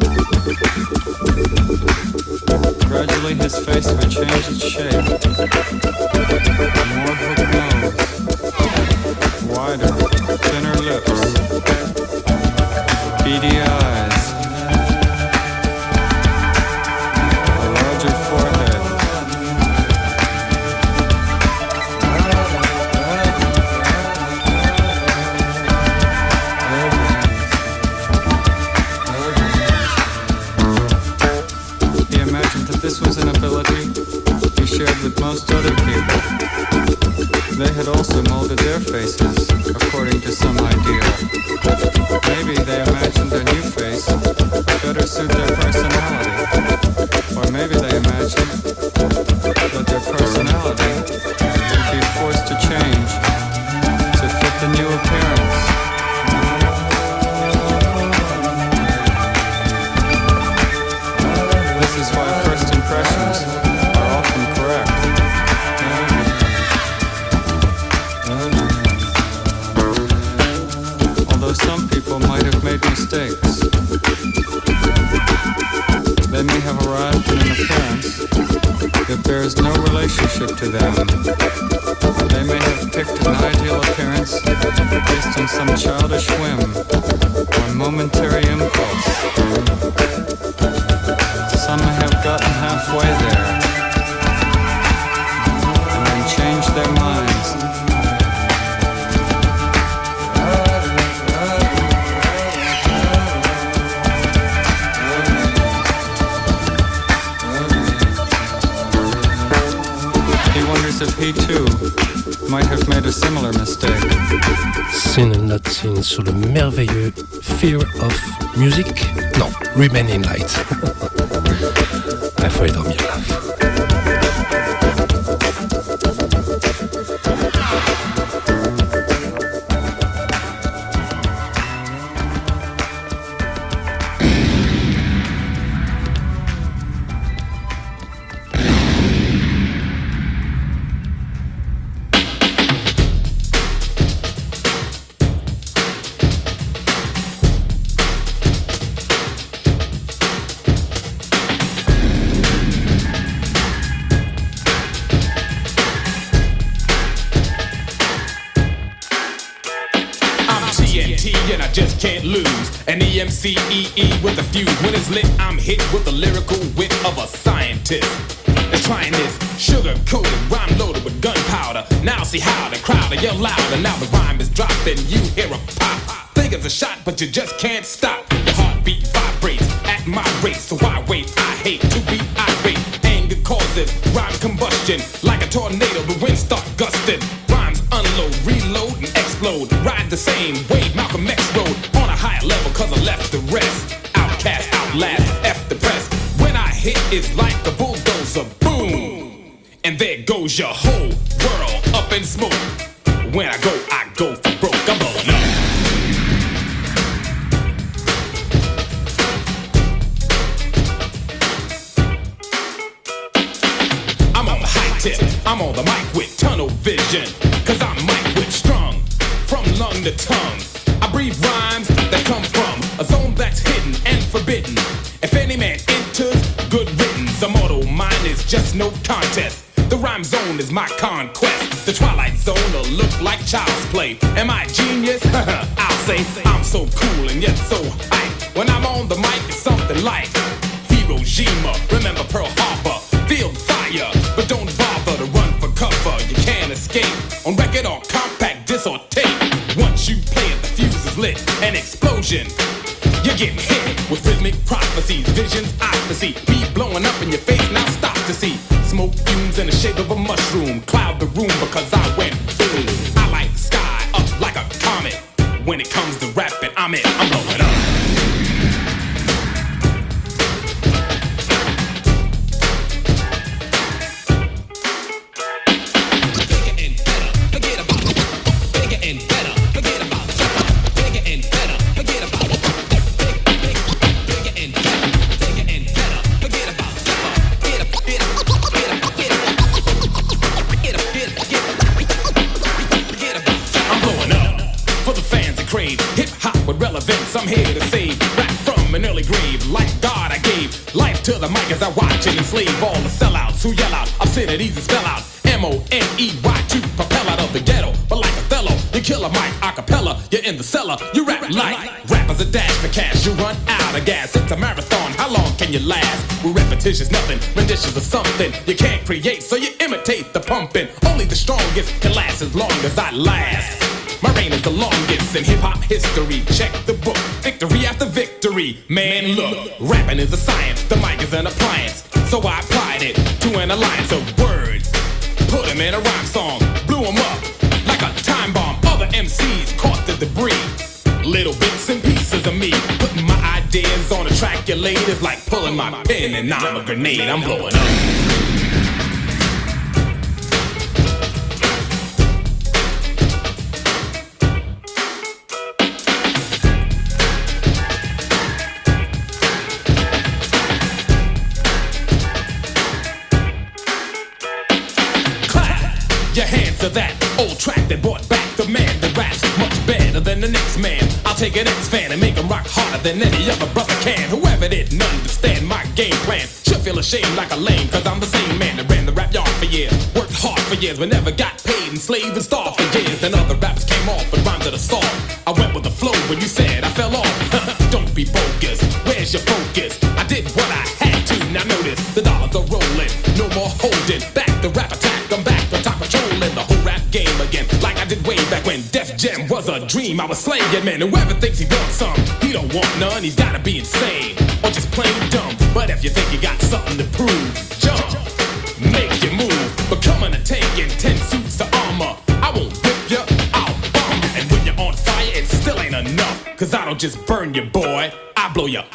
Speaker 9: Gradually his face would change its shape. A more hooked nose, wider, thinner lips, beady eyes, a larger forehead. He imagined that this was an ability he shared with most other people. They had also molded their faces according to some ideal. Maybe they imagined their new face would better suit their personality. Or maybe they imagined that their personality would be forced to change to fit the new appearance. This is why first impressions are often correct. Although some people might have made mistakes, they may have arrived at an appearance that bears no relationship to them. They may have picked an ideal appearance based on some childish whim or momentary impulse. Some may have gotten halfway there and then changed their minds. If he too might have made a similar mistake.
Speaker 1: Sin and Not Sin sur le merveilleux Fear of Music. Non, Remain in Light. Il faut aller dormir là.
Speaker 10: An E M C E E with a fuse. When it's lit, I'm hit with the lyrical wit of a scientist. Let's trying this sugar-coated, rhyme loaded with gunpowder. Now see how the crowd will yell louder. Now the rhyme is dropped and you hear a pop. Think it's a shot, but you just can't stop. Your heartbeat vibrates at my rate, so I wait. I hate to be irate. Anger causes rhyme combustion. Like a tornado, the wind start gusting. Rhymes unload, reload, and explode. Ride the same wave Malcolm X rode. On a higher level, cause I left the rest. Outcast, outlast, F the press. When I hit, it's like a bulldozer, boom. And there goes your whole world up in smoke. When I go, I go for broke. I'm rolling up. I'm on the high tip, I'm on the mic with tunnel vision. Cause I'm mic whip strung, from lung to tongue. I breathe rhymes that come from a zone that's hidden and forbidden. If any man enters, good riddance. A mortal mind is just no contest. The rhyme zone is my conquest. The twilight zone will look like child's play. Am I a genius? I'll say I'm so cool and yet so hype. When I'm on the mic, it's something like Hiroshima, remember Pearl Harbor. Feel fire, but don't bother to run for cover. You can't escape on record or compact disc or tape. Once you play it, the fuse is lit. An explosion. You're getting hit with rhythmic prophecies, visions I foresee. Me blowing up in your face, now stop to see. Smoke fumes in the shape of a mushroom. Cloud the room because I went boom. I like the sky up like a comet. When it comes to rapping, I'm in, I'm blowing up. save. Rap from an early grave, like God I gave life to the mic as I watch and enslave all the sellouts who yell out obscenities and spell out M O N E Y to propel out of the ghetto. But like Othello, you kill a mic acapella, you're in the cellar, you rap like rappers a dash for cash, you run out of gas. It's a marathon, how long can you last? Well, repetition's nothing, renditions are something you can't create, so you imitate the pumping. Only the strongest can last as long as I last. My reign is the longest in hip-hop history. Check the book, victory after victory. Man, look, rapping is a science, the mic is an appliance. So I applied it to an alliance of words. Put them in a rhyme song, blew them up like a time bomb. Other M Cs caught the debris. Little bits and pieces of me, putting my ideas on a track. Your late is like pulling my pin and I'm a grenade, I'm blowing up. Your hands to that old track that brought back the man that raps much better than the next man. I'll take an ex-fan and make him rock harder than any other brother can. Whoever didn't understand my game plan should feel ashamed like a lame, cause I'm the same man that ran the rap yard for years. Worked hard for years but never got paid, and slaved and starved for years. Then other rappers came off with rhymes that are soft. I went with the flow when you said I fell off. Don't be bogus, where's your focus? I did what I had to, now notice the dollars are rolling. No more holding back the rap attack, I'm back on top controlling the whole rap game again, like I did way back when Def Jam was a dream. I was slaying man, whoever thinks he wants some, he don't want none, he's gotta be insane or just plain dumb. But if you think you got something to prove, jump, make your move, becoming a tank in ten suits of armor. I won't whip you, I'll bomb you, and when you're on fire, it still ain't enough, cause I don't just burn you, boy, I blow you up.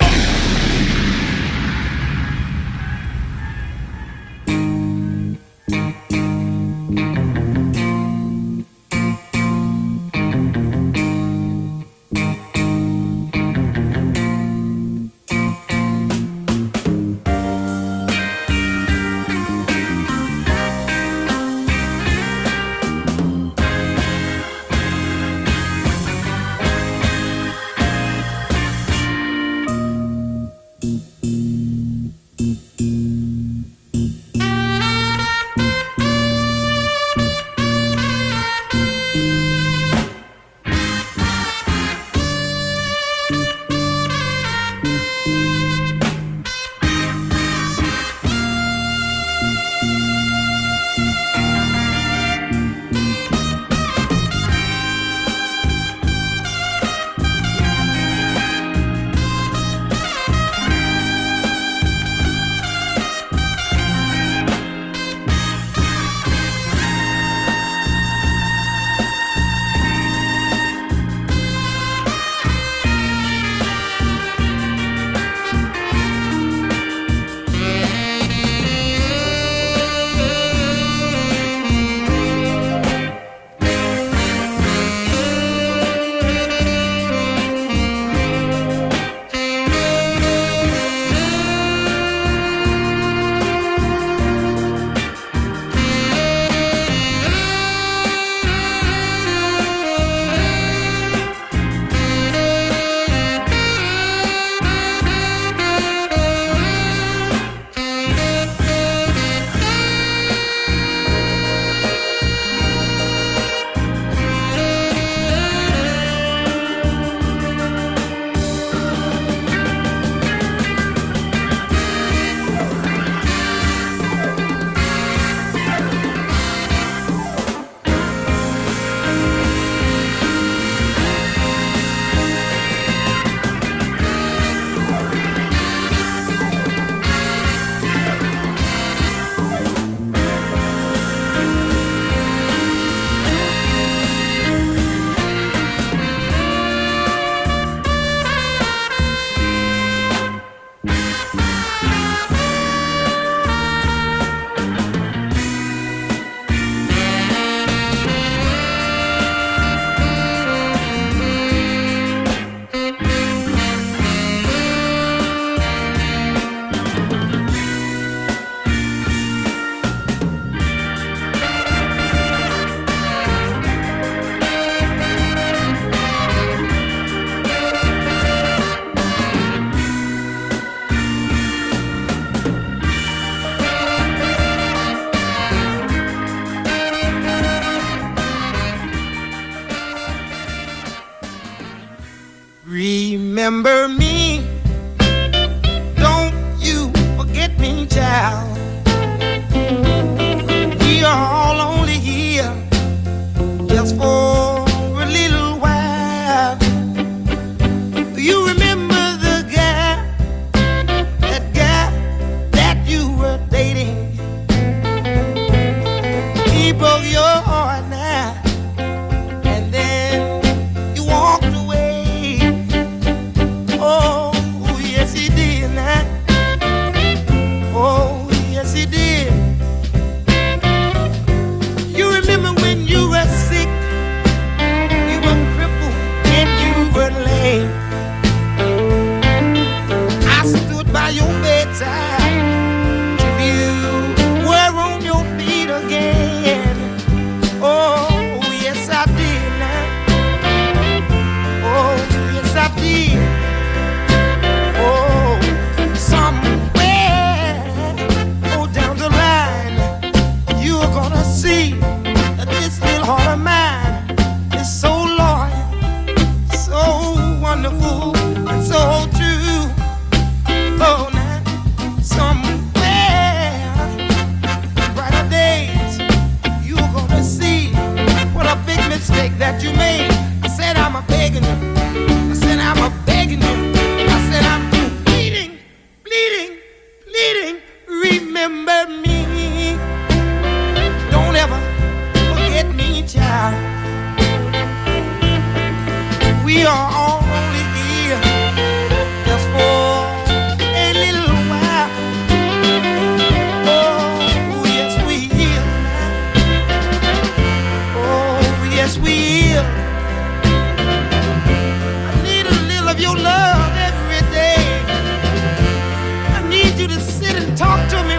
Speaker 4: remember me. Don't you forget me, child. We are all only here just for a little while. You remember the guy, that guy that you were dating? He broke your heart now, and then you walked away. Oh, yes he did now. Oh, yes he did. You remember when you were sick, you were crippled and you were lame. I stood by your bedside till you were on your feet again. Oh, yes I did now. Oh, yes I did. Oh, somewhere, oh, down the line, you're gonna see that this little heart of mine is so loyal, so wonderful, and so true. Oh, now, somewhere, brighter days, you're gonna see what a big mistake that you made. I said I'm a begging you. I said I'm a begging you. I said I'm pleading, pleading, pleading. Remember me. Don't ever forget me, child. We are all only here just for a little while. Oh, yes we will now. Oh, yes we will. I need a little of your love every day. I need you to sit and talk to me